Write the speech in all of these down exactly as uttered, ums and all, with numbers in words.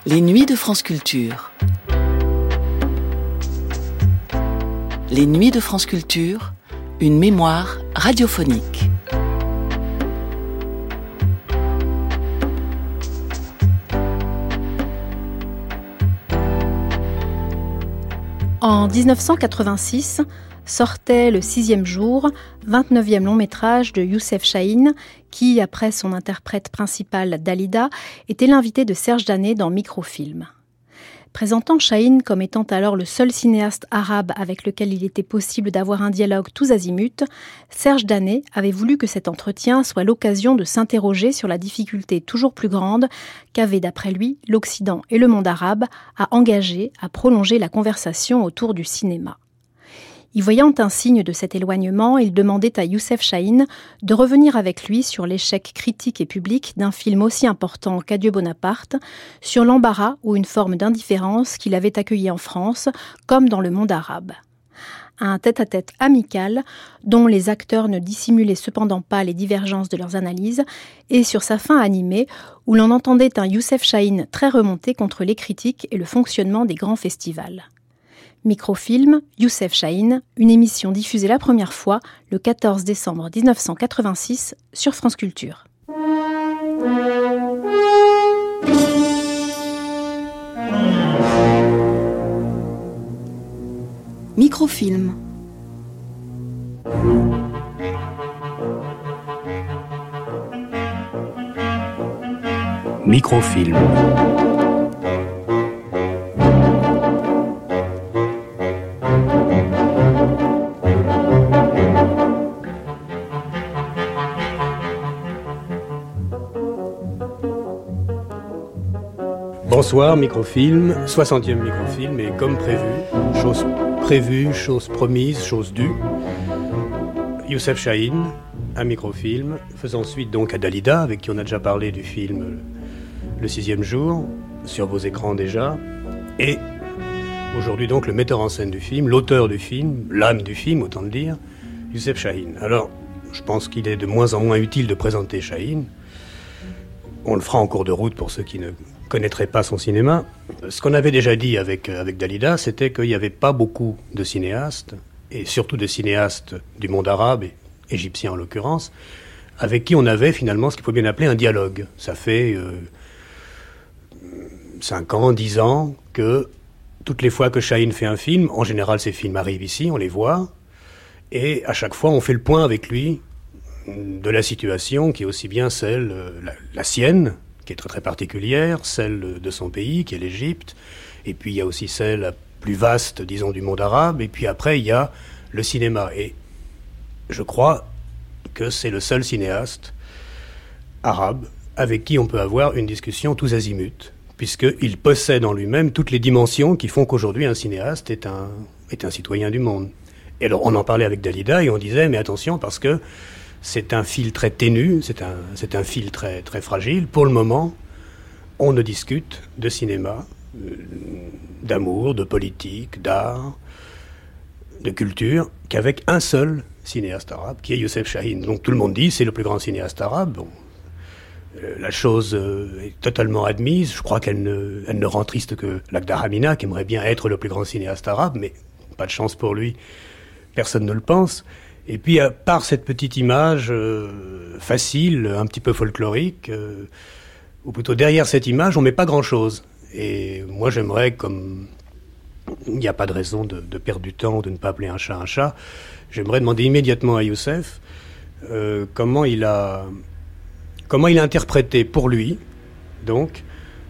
Les nuits de France Culture. Les nuits de France Culture, une mémoire radiophonique. En dix-neuf cent quatre-vingt-six, sortait Le sixième jour, vingt-neuvième long métrage de Youssef Chahine, qui, après son interprète principal Dalida, était l'invité de Serge Daney dans Microfilm. Présentant Chahine comme étant alors le seul cinéaste arabe avec lequel il était possible d'avoir un dialogue tous azimuts, Serge Daney avait voulu que cet entretien soit l'occasion de s'interroger sur la difficulté toujours plus grande qu'avaient, d'après lui, l'Occident et le monde arabe à engager, à prolonger la conversation autour du cinéma. Y voyant un signe de cet éloignement, il demandait à Youssef Chahine de revenir avec lui sur l'échec critique et public d'un film aussi important qu'Adieu Bonaparte, sur l'embarras ou une forme d'indifférence qu'il avait accueilli en France, comme dans le monde arabe. Un tête-à-tête amical, dont les acteurs ne dissimulaient cependant pas les divergences de leurs analyses, et sur sa fin animée, où l'on entendait un Youssef Chahine très remonté contre les critiques et le fonctionnement des grands festivals. Microfilm, Youssef Chahine, une émission diffusée la première fois le quatorze décembre dix-neuf cent quatre-vingt-six sur France Culture. Microfilm. Microfilm. Bonsoir, Microfilm, soixantième Microfilm, et comme prévu, chose prévue, chose promise, chose due, Youssef Chahine, un Microfilm, faisant suite donc à Dalida, avec qui on a déjà parlé du film Le sixième jour, sur vos écrans déjà, et aujourd'hui donc le metteur en scène du film, l'auteur du film, l'âme du film, autant le dire, Youssef Chahine. Alors, je pense qu'il est de moins en moins utile de présenter Chahine. On le fera en cours de route pour ceux qui ne connaîtraient pas son cinéma. Ce qu'on avait déjà dit avec, avec Dalida, c'était qu'il n'y avait pas beaucoup de cinéastes, et surtout de cinéastes du monde arabe, et égyptien en l'occurrence, avec qui on avait finalement ce qu'il faut bien appeler un dialogue. Ça fait euh, cinq ans, dix ans que toutes les fois que Chahine fait un film, en général ces films arrivent ici, on les voit, et à chaque fois on fait le point avec lui de la situation qui est aussi bien celle, la, la sienne, qui est très très particulière, celle de son pays, qui est l'Égypte, et puis il y a aussi celle la plus vaste, disons, du monde arabe, et puis après il y a le cinéma. Et je crois que c'est le seul cinéaste arabe avec qui on peut avoir une discussion tous azimuts, puisqu'il possède en lui-même toutes les dimensions qui font qu'aujourd'hui un cinéaste est un, est un citoyen du monde. Et alors on en parlait avec Dalida et on disait, mais attention, parce que c'est un fil très ténu, c'est un, c'est un fil très, très fragile. Pour le moment, on ne discute de cinéma, euh, d'amour, de politique, d'art, de culture, qu'avec un seul cinéaste arabe, qui est Youssef Chahine. Donc tout le monde dit, c'est le plus grand cinéaste arabe. Bon, euh, la chose euh, est totalement admise. Je crois qu'elle ne, elle ne rend triste que Lakhdar Hamina, qui aimerait bien être le plus grand cinéaste arabe, mais pas de chance pour lui, personne ne le pense. Et puis, à part cette petite image euh, facile, un petit peu folklorique, euh, ou plutôt derrière cette image, on ne met pas grand-chose. Et moi, j'aimerais, comme il n'y a pas de raison de, de perdre du temps, de ne pas appeler un chat un chat, j'aimerais demander immédiatement à Youssef euh, comment il a, comment il a interprété pour lui, donc,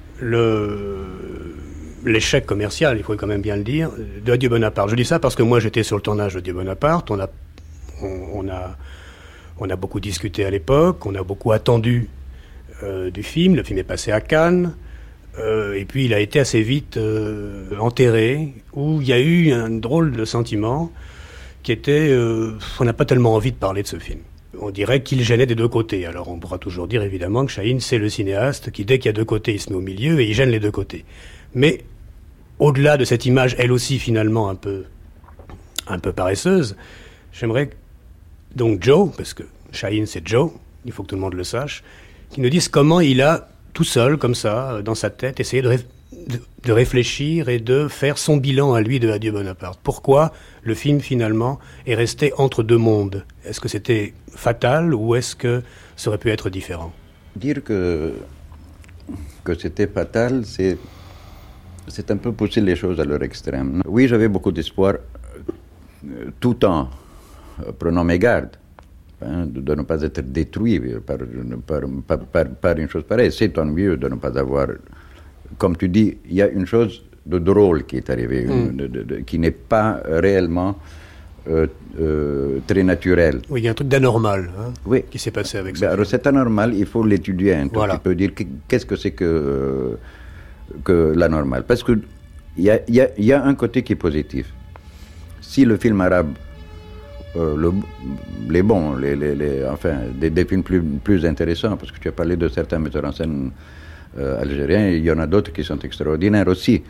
le, l'échec commercial, il faut quand même bien le dire, de Adieu Bonaparte. Je dis ça parce que moi, j'étais sur le tournage d'Adieu Bonaparte, on a On, on, a, on a beaucoup discuté à l'époque, on a beaucoup attendu euh, du film, le film est passé à Cannes, euh, et puis il a été assez vite euh, enterré, où il y a eu un drôle de sentiment qui était, euh, on n'a pas tellement envie de parler de ce film. On dirait qu'il gênait des deux côtés. Alors on pourra toujours dire évidemment que Chahine, c'est le cinéaste qui, dès qu'il y a deux côtés, il se met au milieu et il gêne les deux côtés. Mais au-delà de cette image, elle aussi finalement un peu, un peu paresseuse, j'aimerais donc Joe, parce que Chahine c'est Joe, il faut que tout le monde le sache, qui nous dise comment il a, tout seul, comme ça, dans sa tête, essayé de, ré- de, de réfléchir et de faire son bilan à lui de Adieu Bonaparte. Pourquoi le film, finalement, est resté entre deux mondes? Est-ce que c'était fatal ou est-ce que ça aurait pu être différent? Dire que, que c'était fatal, c'est, c'est un peu pousser les choses à leur extrême. Oui, j'avais beaucoup d'espoir, euh, tout en euh, prenant mes gardes, hein, de, de ne pas être détruit par, par, par, par, par une chose pareille. C'est ennuyeux de ne pas avoir... Comme tu dis, il y a une chose de drôle qui est arrivée, mm. une, de, de, de, qui n'est pas réellement euh, euh, très naturelle. Oui, il y a un truc d'anormal hein, oui. qui s'est passé avec ben, ça. C'est anormal, il faut l'étudier un tout voilà. petit peu, dire qu'est-ce que c'est que, euh, que l'anormal. Parce qu'il y a, y, a, y a un côté qui est positif. Si le film arabe, euh, le, les bons, les, les, les, enfin, des, des films plus, plus intéressants, parce que tu as parlé de certains metteurs en scène Euh, algériens, il y en a d'autres qui sont extraordinaires aussi.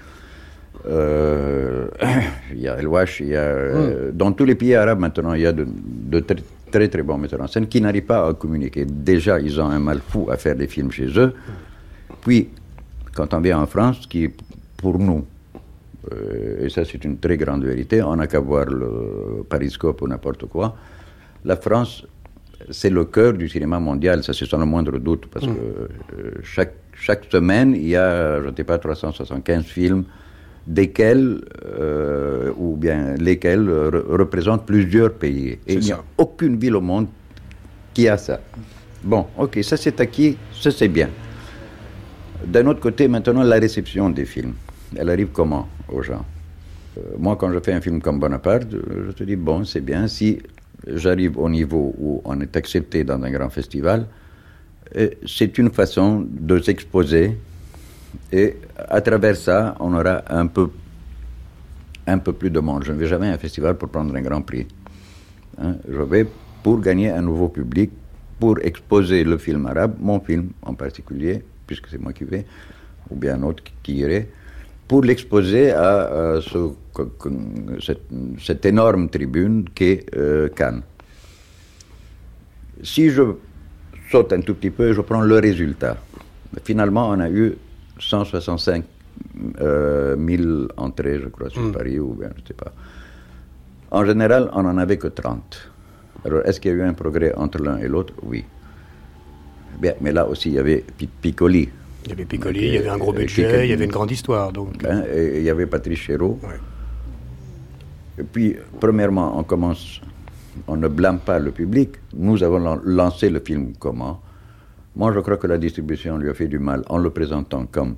Euh, il y a El Wash, il y a, euh, mm. dans tous les pays arabes maintenant, il y a de, de très, très très bons metteurs en scène qui n'arrivent pas à communiquer. Déjà, ils ont un mal fou à faire des films chez eux. Puis, quand on vient en France, qui pour nous, euh, et ça c'est une très grande vérité, on n'a qu'à voir le Pariscope ou n'importe quoi, la France, c'est le cœur du cinéma mondial, ça c'est sans le moindre doute, parce mm. que euh, chaque Chaque semaine, il y a, je ne sais pas, trois cent soixante-quinze films, desquels, euh, ou bien lesquels re- représentent plusieurs pays. Et c'est il n'y a aucune ville au monde qui a ça. Bon, ok, ça c'est acquis, ça c'est bien. D'un autre côté, maintenant, la réception des films, elle arrive comment aux gens? euh, Moi, quand je fais un film comme Bonaparte, je te dis, bon, c'est bien, si j'arrive au niveau où on est accepté dans un grand festival, c'est une façon de s'exposer et à travers ça, on aura un peu, un peu plus de monde. Je ne vais jamais à un festival pour prendre un grand prix. Hein? Je vais pour gagner un nouveau public, pour exposer le film arabe, mon film en particulier, puisque c'est moi qui vais, ou bien un autre qui irait, pour l'exposer à, à ce, cette, cette énorme tribune qu'est euh, Cannes. Si je saute un tout petit peu et je prends le résultat. Finalement, on a eu cent soixante-cinq mille entrées, je crois, sur mm. Paris, ou bien, je ne sais pas. En général, on n'en avait que trente. Alors, est-ce qu'il y a eu un progrès entre l'un et l'autre? Oui. Bien, mais là aussi, il y avait Piccoli. Il y avait Piccoli, il y avait un gros budget, il y avait une grande histoire. Donc. Ben, et il y avait Patrice Chéreau. Ouais. Et puis, premièrement, on commence... On ne blâme pas le public. Nous avons lancé le film comment? Moi, je crois que la distribution lui a fait du mal en le présentant comme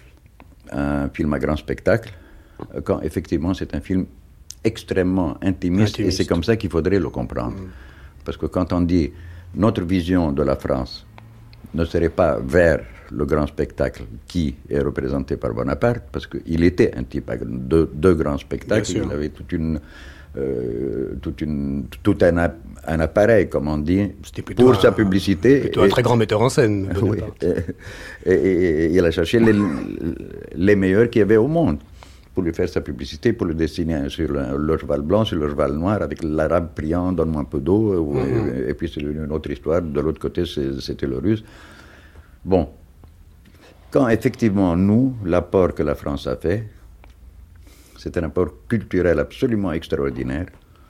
un film à grand spectacle, quand effectivement c'est un film extrêmement intimiste, intimiste. Et c'est comme ça qu'il faudrait le comprendre. Mmh. Parce que quand on dit notre vision de la France ne serait pas vers le grand spectacle qui est représenté par Bonaparte, parce qu'il était un type de, de grands spectacles, il avait toute une... Euh, toute une, tout un, un appareil, comme on dit, pour un, sa publicité. Plutôt et, un très grand metteur en scène. Oui, et, et, et il a cherché les, les meilleurs qu'il y avait au monde pour lui faire sa publicité, pour le dessiner sur le, le cheval blanc, sur le cheval noir, avec l'arabe priant, donne-moi un peu d'eau, mm-hmm. et, et puis c'est une autre histoire, de l'autre côté c'est, c'était le russe. Bon, quand effectivement nous, l'apport que la France a fait, c'est un apport culturel absolument extraordinaire.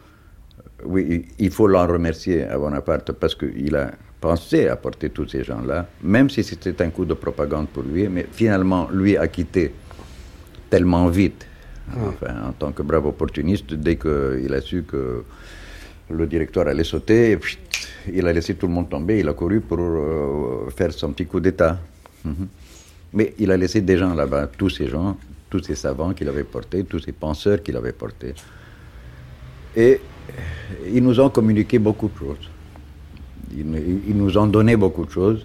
Oui, il faut l'en remercier à Bonaparte parce qu'il a pensé apporter tous ces gens-là, même si c'était un coup de propagande pour lui, mais finalement, lui a quitté tellement vite, enfin, en tant que brave opportuniste, dès qu'il a su que le directeur allait sauter, et puis, il a laissé tout le monde tomber, il a couru pour euh, faire son petit coup d'État. Mm-hmm. Mais il a laissé des gens là-bas, tous ces gens, tous ces savants qu'il avait portés, tous ces penseurs qu'il avait portés. Et ils nous ont communiqué beaucoup de choses. Ils, ils nous ont donné beaucoup de choses.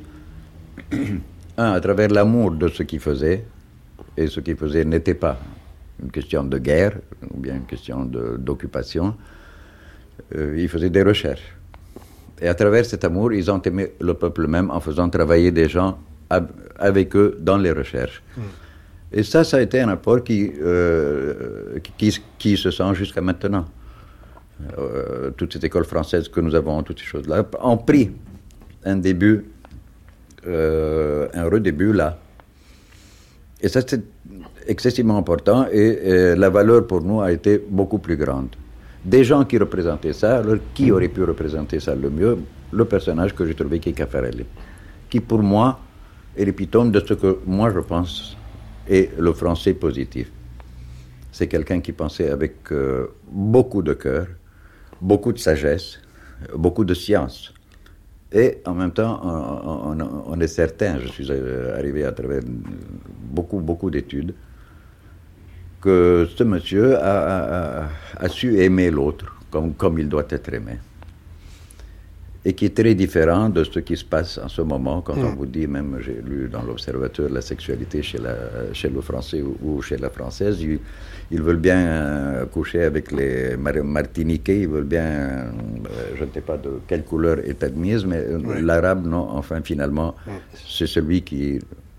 Un, à travers l'amour de ce qu'ils faisaient, et ce qu'ils faisaient n'était pas une question de guerre, ou bien une question de, d'occupation. Euh, ils faisaient des recherches. Et à travers cet amour, ils ont aimé le peuple même en faisant travailler des gens ab- avec eux dans les recherches. Mm. Et ça, ça a été un apport qui, euh, qui, qui se sent jusqu'à maintenant. Euh, toute cette école française que nous avons, toutes ces choses-là, ont pris un début, euh, un redébut là. Et ça, c'est excessivement important, et, et la valeur pour nous a été beaucoup plus grande. Des gens qui représentaient ça, alors qui aurait pu représenter ça le mieux? Le personnage que j'ai trouvé, qui est Caffarelli, qui pour moi est l'épitome de ce que moi je pense est le français positif. C'est quelqu'un qui pensait avec euh, beaucoup de cœur, beaucoup de sagesse, beaucoup de science. Et en même temps, on, on, on est certain, je suis arrivé à travers beaucoup, beaucoup d'études, que ce monsieur a, a, a su aimer l'autre comme, comme il doit être aimé. Et qui est très différent de ce qui se passe en ce moment, quand mmh. on vous dit, même j'ai lu dans l'Observateur, la sexualité chez, la, chez le Français ou, ou chez la Française, ils, ils veulent bien euh, coucher avec les Mar- Martiniquais, ils veulent bien, euh, je ne sais pas de quelle couleur est admise, mais oui. l'arabe, non, enfin finalement, mmh. c'est celui qui...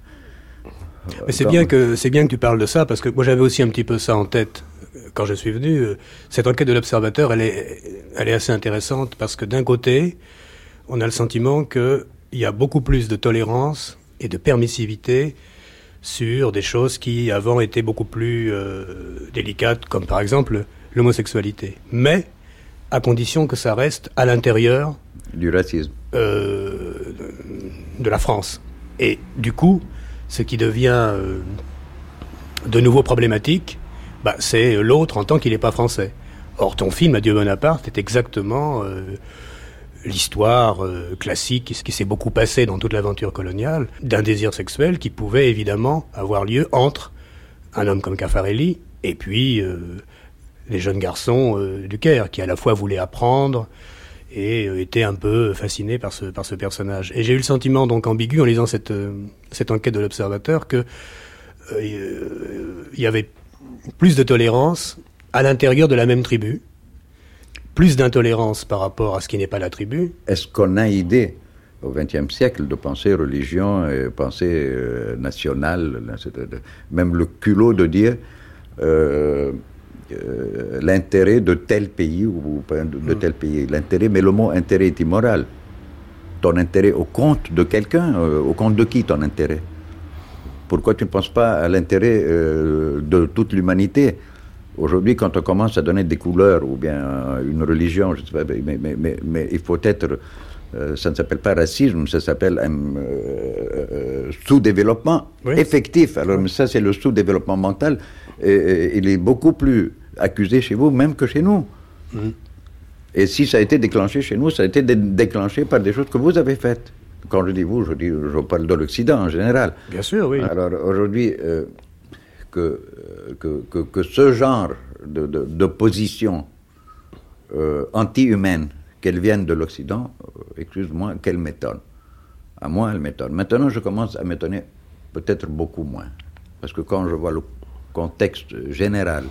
Mais c'est bien que, c'est bien que tu parles de ça, parce que moi j'avais aussi un petit peu ça en tête quand je suis venu. Cette enquête de l'Observateur, elle est, elle est assez intéressante, parce que d'un côté, on a le sentiment qu'il y a beaucoup plus de tolérance et de permissivité sur des choses qui avant étaient beaucoup plus euh, délicates, comme par exemple l'homosexualité. Mais à condition que ça reste à l'intérieur du racisme euh, de la France. Et du coup, ce qui devient euh, de nouveau problématique, bah, c'est l'autre en tant qu'il n'est pas français. Or, ton film, Adieu Bonaparte, est exactement euh, l'histoire euh, classique, ce qui s'est beaucoup passé dans toute l'aventure coloniale, d'un désir sexuel qui pouvait évidemment avoir lieu entre un homme comme Caffarelli et puis euh, les jeunes garçons euh, du Caire, qui à la fois voulaient apprendre et euh, étaient un peu fascinés par ce, par ce personnage. Et j'ai eu le sentiment, donc ambigu, en lisant cette, euh, cette enquête de l'Observateur, que euh, il y avait plus de tolérance à l'intérieur de la même tribu, plus d'intolérance par rapport à ce qui n'est pas la tribu. Est-ce qu'on a idée, au vingtième siècle, de penser religion et pensée euh, nationale, même le culot de dire euh, euh, l'intérêt de tel pays ou de, de tel pays, l'intérêt, mais le mot intérêt est immoral. Ton intérêt au compte de quelqu'un, euh, au compte de qui ton intérêt? Pourquoi tu ne penses pas à l'intérêt euh, de toute l'humanité? Aujourd'hui, quand on commence à donner des couleurs ou bien une religion, je sais pas, mais, mais, mais, mais il faut être... Euh, ça ne s'appelle pas racisme, ça s'appelle un euh, euh, sous-développement oui. effectif. Alors oui. ça, c'est le sous-développement mental. Et, et, il est beaucoup plus accusé chez vous même que chez nous. Mmh. Et si ça a été déclenché chez nous, ça a été dé- déclenché par des choses que vous avez faites. Quand je dis vous, je, dis, je parle de l'Occident en général. Bien sûr, oui. Alors aujourd'hui, euh, que, que, que, que ce genre de, de, de position euh, anti-humaine, qu'elle vienne de l'Occident, euh, excuse-moi, qu'elle m'étonne. À moi, elle m'étonne. Maintenant, je commence à m'étonner peut-être beaucoup moins. Parce que quand je vois le contexte général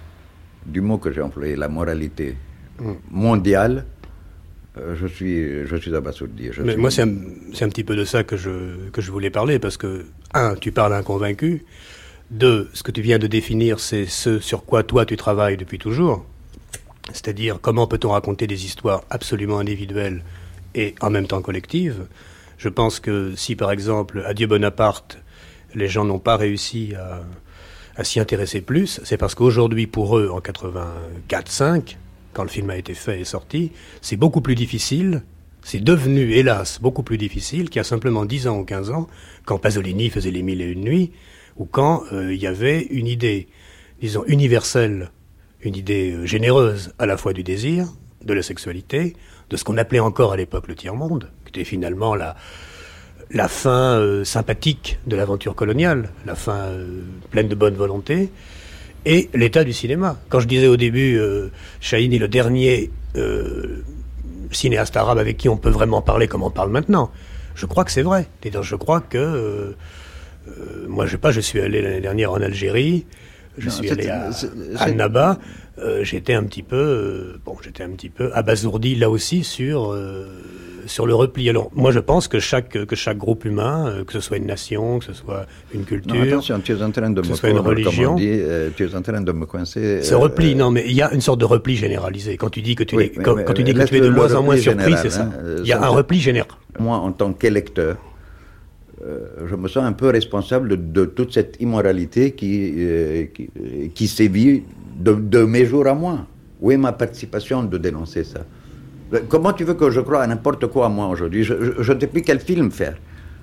du mot que j'ai employé, la moralité mm. mondiale, Euh, je suis, je suis abasourdi. Je Mais suis... moi, c'est un, c'est un petit peu de ça que je, que je voulais parler, parce que, un, tu parles à un convaincu, deux, ce que tu viens de définir, c'est ce sur quoi toi tu travailles depuis toujours, c'est-à-dire comment peut-on raconter des histoires absolument individuelles et en même temps collectives. Je pense que si, par exemple, Adieu Bonaparte, les gens n'ont pas réussi à, à s'y intéresser plus, c'est parce qu'aujourd'hui, pour eux, en quatre-vingt-quatre cinq, quand le film a été fait et sorti, c'est beaucoup plus difficile, c'est devenu, hélas, beaucoup plus difficile qu'il y a simplement dix ans ou quinze ans, quand Pasolini faisait Les Mille et Une Nuits, ou quand euh, il y avait une idée, disons, universelle, une idée euh, généreuse, à la fois du désir, de la sexualité, de ce qu'on appelait encore à l'époque le tiers-monde, qui était finalement la, la fin euh, sympathique de l'aventure coloniale, la fin euh, pleine de bonne volonté, et l'état du cinéma. Quand je disais au début, euh, Chahine est le dernier euh, cinéaste arabe avec qui on peut vraiment parler comme on parle maintenant, je crois que c'est vrai. Je crois que... Euh, euh, moi, je sais pas, je suis allé l'année dernière en Algérie, je non, suis allé à Annaba, euh, j'étais un petit peu... Euh, bon, j'étais un petit peu abasourdi, là aussi, sur... Euh, sur le repli. Alors, moi, je pense que chaque, que chaque groupe humain, euh, que ce soit une nation, que ce soit une culture, non, attention, tu es en train de que me ce soit une religion, dit, euh, tu es en train de me coincer. Ce euh, repli, non, mais il y a une sorte de repli généralisé. Quand tu dis que tu, oui, es, quand, quand tu, dis que tu es de moins en moins surpris, général, c'est ça. Hein, il y a ça un repli général. Moi, en tant qu'électeur, euh, je me sens un peu responsable de, de toute cette immoralité qui, euh, qui, qui sévit de, de mes jours à moi. Où est ma participation de dénoncer ça? Comment tu veux que je croie à n'importe quoi, moi, aujourd'hui? Je, je, je ne sais plus quel film faire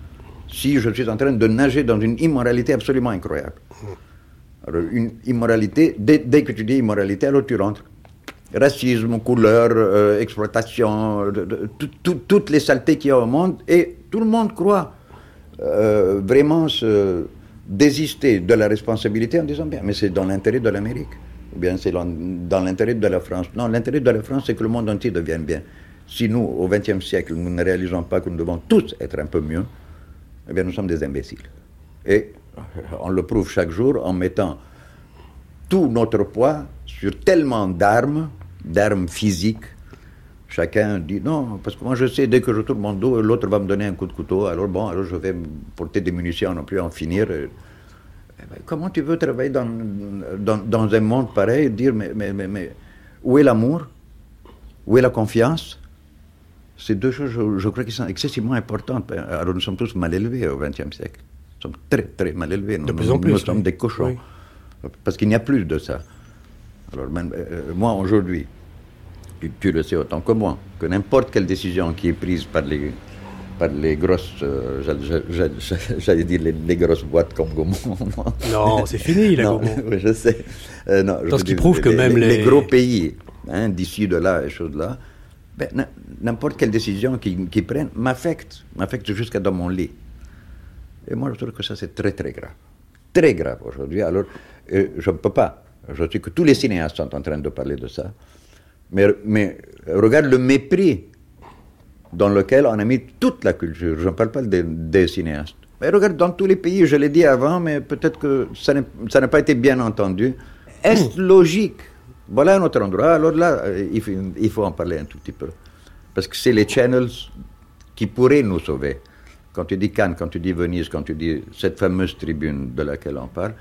si je suis en train de nager dans une immoralité absolument incroyable. Alors, une immoralité, dès, dès que tu dis immoralité, alors tu rentres. Racisme, couleur, euh, exploitation, de, de, tout, tout, toutes les saletés qu'il y a au monde, et tout le monde croit euh, vraiment se désister de la responsabilité en disant, bien, mais c'est dans l'intérêt de l'Amérique, ou bien c'est dans l'intérêt de la France. Non, l'intérêt de la France, c'est que le monde entier devienne bien. Si nous, au vingtième siècle, nous ne réalisons pas que nous devons tous être un peu mieux, eh bien, nous sommes des imbéciles. Et on le prouve chaque jour en mettant tout notre poids sur tellement d'armes, d'armes physiques. Chacun dit non, parce que moi je sais, dès que je tourne mon dos, l'autre va me donner un coup de couteau, alors bon, alors je vais porter des munitions, non plus en finir. Comment tu veux travailler dans, dans, dans un monde pareil et dire, mais, mais, mais, mais où est l'amour? Où est la confiance? Ces deux choses, je, je crois qu'ils sont excessivement importantes. Alors nous sommes tous mal élevés au vingtième siècle. Nous sommes très, très mal élevés. Nous, de plus en plus. Nous sommes oui. des cochons. Oui. Parce qu'il n'y a plus de ça. Alors, même, euh, moi, aujourd'hui, tu, tu le sais autant que moi, que n'importe quelle décision qui est prise par les, par les grosses, euh, j'allais, j'allais dire les, les grosses boîtes comme Gaumont. Non, c'est fini, la Gaumont. Oui, je sais. Euh, non, Parce qu'il prouve que même les, les... les gros pays, hein, d'ici, de là, et choses là, ben, n'importe quelle décision qu'ils qui prennent m'affecte, m'affecte jusqu'à dans mon lit. Et moi, je trouve que ça, c'est très, très grave. Très grave aujourd'hui. Alors, euh, je ne peux pas. Je sais que tous les cinéastes sont en train de parler de ça. Mais, mais regarde le mépris dans lequel on a mis toute la culture. Je ne parle pas des, des cinéastes. Mais regarde, dans tous les pays, je l'ai dit avant, mais peut-être que ça n'a pas été bien entendu. Est-ce logique? Voilà un autre endroit. Alors là, il faut, il faut en parler un tout petit peu. Parce que c'est les channels qui pourraient nous sauver. Quand tu dis Cannes, quand tu dis Venise, quand tu dis cette fameuse tribune de laquelle on parle,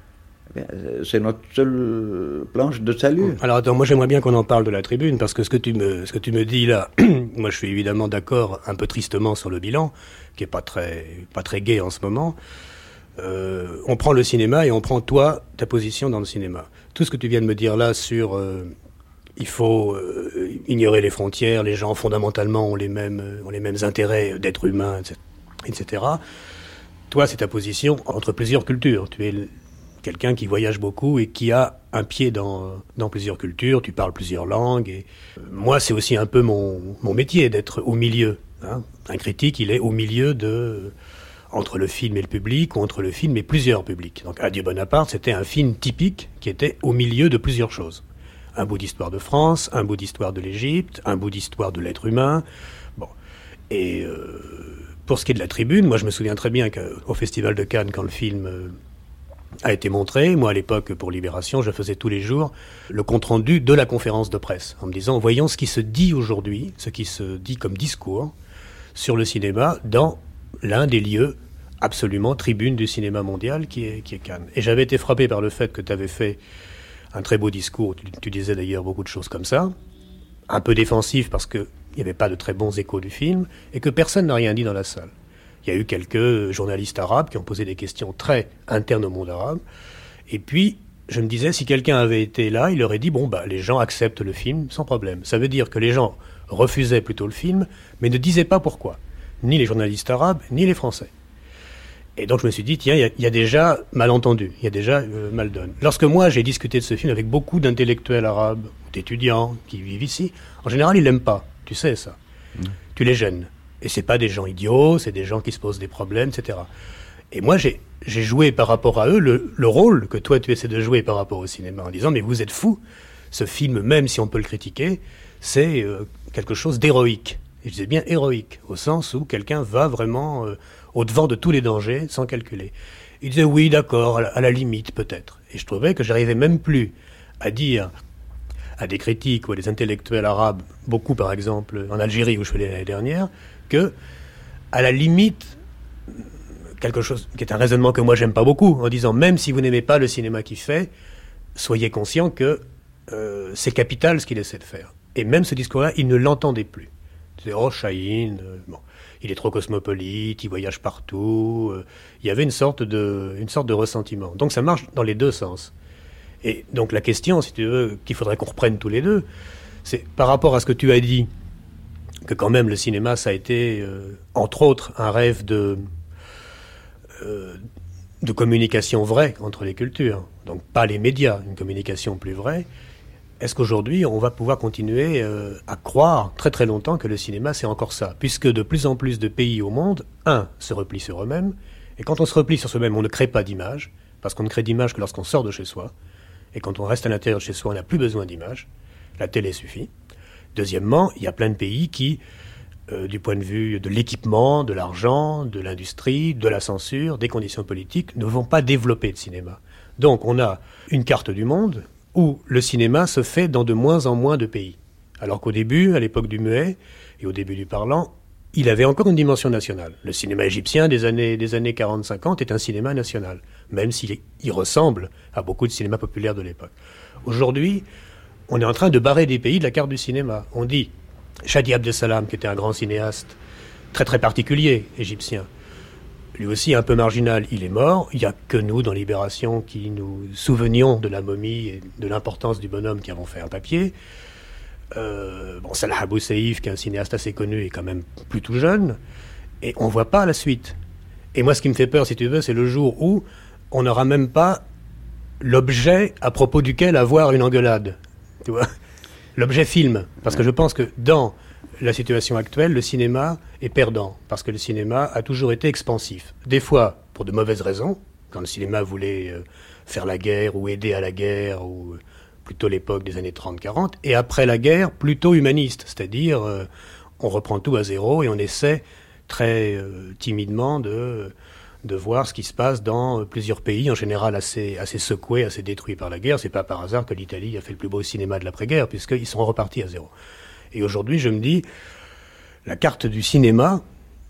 c'est notre seule planche de salut. Alors attends, moi j'aimerais bien qu'on en parle de la tribune, parce que ce que tu me, ce que tu me dis là, moi je suis évidemment d'accord un peu tristement sur le bilan, qui est pas très, pas très gai en ce moment. Euh, on prend le cinéma et on prend toi, ta position dans le cinéma. Tout ce que tu viens de me dire là sur... Euh, il faut euh, ignorer les frontières, les gens fondamentalement ont les mêmes, ont les mêmes intérêts d'être humains, et cetera et cetera. Toi, c'est ta position entre plusieurs cultures. Tu es quelqu'un qui voyage beaucoup et qui a un pied dans, dans plusieurs cultures. Tu parles plusieurs langues. Et euh, moi, c'est aussi un peu mon, mon métier d'être au milieu. Hein. Un critique, il est au milieu de... entre le film et le public, ou entre le film et plusieurs publics. Donc, Adieu Bonaparte, c'était un film typique qui était au milieu de plusieurs choses. Un bout d'histoire de France, un bout d'histoire de l'Égypte, un bout d'histoire de l'être humain. Bon. Et... Euh, Pour ce qui est de la tribune, moi je me souviens très bien qu'au Festival de Cannes, quand le film euh, a été montré, moi à l'époque pour Libération, je faisais tous les jours le compte-rendu de la conférence de presse, en me disant, voyons ce qui se dit aujourd'hui, ce qui se dit comme discours sur le cinéma dans l'un des lieux absolument tribune du cinéma mondial qui est, qui est Cannes. Et j'avais été frappé par le fait que tu avais fait un très beau discours, tu, tu disais d'ailleurs beaucoup de choses comme ça, un peu défensif parce que il n'y avait pas de très bons échos du film, et que personne n'a rien dit dans la salle. Il y a eu quelques journalistes arabes qui ont posé des questions très internes au monde arabe, et puis je me disais, si quelqu'un avait été là, il aurait dit, bon, bah, les gens acceptent le film sans problème. Ça veut dire que les gens refusaient plutôt le film, mais ne disaient pas pourquoi. Ni les journalistes arabes, ni les Français. Et donc je me suis dit, tiens, il y, y a déjà malentendu, il y a déjà euh, mal donne. Lorsque moi j'ai discuté de ce film avec beaucoup d'intellectuels arabes, d'étudiants qui vivent ici, en général ils l'aiment pas. Tu sais ça. Mmh. Tu les gênes. Et c'est pas des gens idiots, c'est des gens qui se posent des problèmes, et cetera. Et moi, j'ai, j'ai joué par rapport à eux le, le rôle que toi, tu essaies de jouer par rapport au cinéma, en disant, mais vous êtes fous. Ce film, même si on peut le critiquer, c'est euh, quelque chose d'héroïque. Et je disais bien héroïque, au sens où quelqu'un va vraiment euh, au-devant de tous les dangers, sans calculer. Il disait, oui, d'accord, à la, à la limite, peut-être. Et je trouvais que j'arrivais même plus à dire... à des critiques ou à des intellectuels arabes, beaucoup par exemple en Algérie où je suis allé l'année dernière, que à la limite, quelque chose qui est un raisonnement que moi j'aime pas beaucoup, en disant même si vous n'aimez pas le cinéma qu'il fait, soyez conscient que euh, c'est capital ce qu'il essaie de faire. Et même ce discours-là, il ne l'entendait plus. Il disait, oh Chahine, euh, bon. il est trop cosmopolite, il voyage partout. Euh, il y avait une sorte de, une sorte de ressentiment. Donc ça marche dans les deux sens. Et donc la question, si tu veux, qu'il faudrait qu'on reprenne tous les deux, c'est par rapport à ce que tu as dit, que quand même le cinéma, ça a été, euh, entre autres, un rêve de, euh, de communication vraie entre les cultures. Donc pas les médias, une communication plus vraie. Est-ce qu'aujourd'hui, on va pouvoir continuer euh, à croire très très longtemps que le cinéma, c'est encore ça? Puisque de plus en plus de pays au monde, un, se replient sur eux-mêmes, et quand on se replie sur soi-même, on ne crée pas d'images, parce qu'on ne crée d'images que lorsqu'on sort de chez soi, et quand on reste à l'intérieur de chez soi, on n'a plus besoin d'images, la télé suffit. Deuxièmement, il y a plein de pays qui, euh, du point de vue de l'équipement, de l'argent, de l'industrie, de la censure, des conditions politiques, ne vont pas développer de cinéma. Donc on a une carte du monde où le cinéma se fait dans de moins en moins de pays. Alors qu'au début, à l'époque du muet et au début du parlant, il avait encore une dimension nationale. Le cinéma égyptien des années, des années quarante cinquante est un cinéma national, même s'il est, il ressemble à beaucoup de cinéma populaire de l'époque. Aujourd'hui, on est en train de barrer des pays de la carte du cinéma. On dit, Shadi Abdel Salam, qui était un grand cinéaste très très particulier, égyptien, lui aussi un peu marginal, il est mort. Il n'y a que nous, dans Libération, qui nous souvenions de la momie et de l'importance du bonhomme qui avons fait un papier. Euh, bon, Salah Abou Seif, qui est un cinéaste assez connu, est quand même plutôt jeune. Et on ne voit pas la suite. Et moi, ce qui me fait peur, si tu veux, c'est le jour où on n'aura même pas l'objet à propos duquel avoir une engueulade. Tu vois ? L'objet film. Parce que je pense que dans la situation actuelle, le cinéma est perdant, parce que le cinéma a toujours été expansif. Des fois, pour de mauvaises raisons, quand le cinéma voulait euh, faire la guerre ou aider à la guerre, ou euh, plutôt l'époque des années trente quarante, et après la guerre, plutôt humaniste, c'est-à-dire euh, on reprend tout à zéro et on essaie très euh, timidement de, de voir ce qui se passe dans plusieurs pays, en général assez, assez secoués, assez détruits par la guerre. C'est pas par hasard que l'Italie a fait le plus beau cinéma de l'après-guerre, puisqu'ils sont repartis à zéro. Et aujourd'hui, je me dis, la carte du cinéma,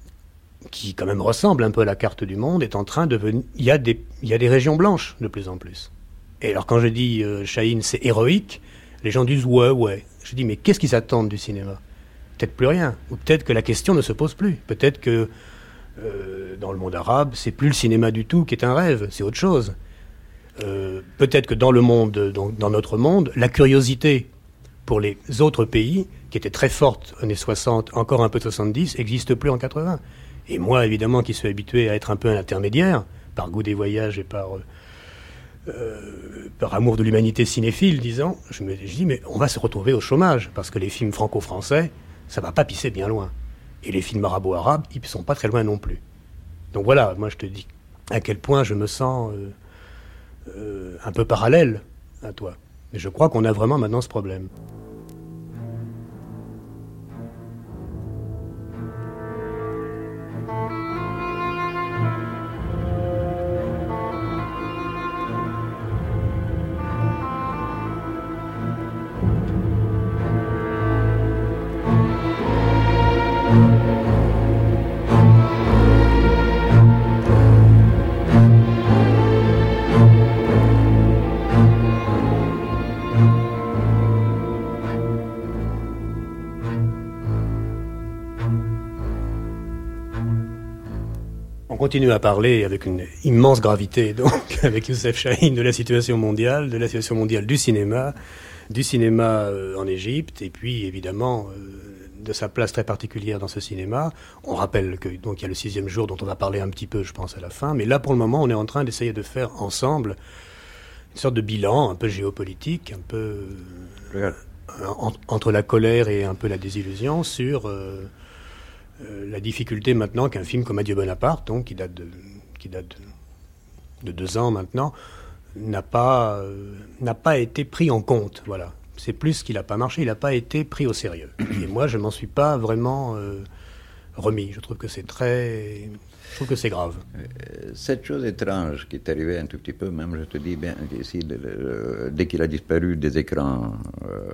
qui quand même ressemble un peu à la carte du monde, est en train de venir... Il y a des, il y a des régions blanches de plus en plus. Et alors quand je dis euh, Chahine, c'est héroïque, les gens disent ouais, ouais. Je dis, mais qu'est-ce qu'ils attendent du cinéma? Peut-être plus rien. Ou peut-être que la question ne se pose plus. Peut-être que euh, dans le monde arabe, c'est plus le cinéma du tout qui est un rêve, c'est autre chose. Euh, peut-être que dans le monde, dans, dans notre monde, la curiosité pour les autres pays, qui était très forte années soixante, encore un peu soixante-dix, n'existe plus en quatre-vingts. Et moi, évidemment, qui suis habitué à être un peu un intermédiaire, par goût des voyages et par, euh, par amour de l'humanité cinéphile, disons, je me je dis, mais on va se retrouver au chômage, parce que les films franco-français, ça va pas pisser bien loin. Et les films arabo-arabes, ils ne sont pas très loin non plus. Donc voilà, moi je te dis à quel point je me sens euh, euh, un peu parallèle à toi. Mais je crois qu'on a vraiment maintenant ce problème. On continue à parler avec une immense gravité, donc, avec Youssef Chahine, de la situation mondiale, de la situation mondiale du cinéma, du cinéma euh, en Égypte, et puis évidemment euh, de sa place très particulière dans ce cinéma. On rappelle que donc il y a le sixième jour dont on va parler un petit peu, je pense, à la fin, mais là pour le moment on est en train d'essayer de faire ensemble une sorte de bilan un peu géopolitique, un peu euh, en, entre la colère et un peu la désillusion sur euh, euh, la difficulté maintenant qu'un film comme Adieu Bonaparte, donc qui date de, qui date de, de deux ans maintenant, n'a pas, euh, n'a pas été pris en compte, voilà. C'est plus qu'il n'a pas marché, il n'a pas été pris au sérieux. Et moi, je ne m'en suis pas vraiment euh, remis. Je trouve que c'est très... Je trouve que c'est grave. Cette chose étrange qui est arrivée un tout petit peu, même je te dis bien, ici, le, le, dès qu'il a disparu des écrans, euh,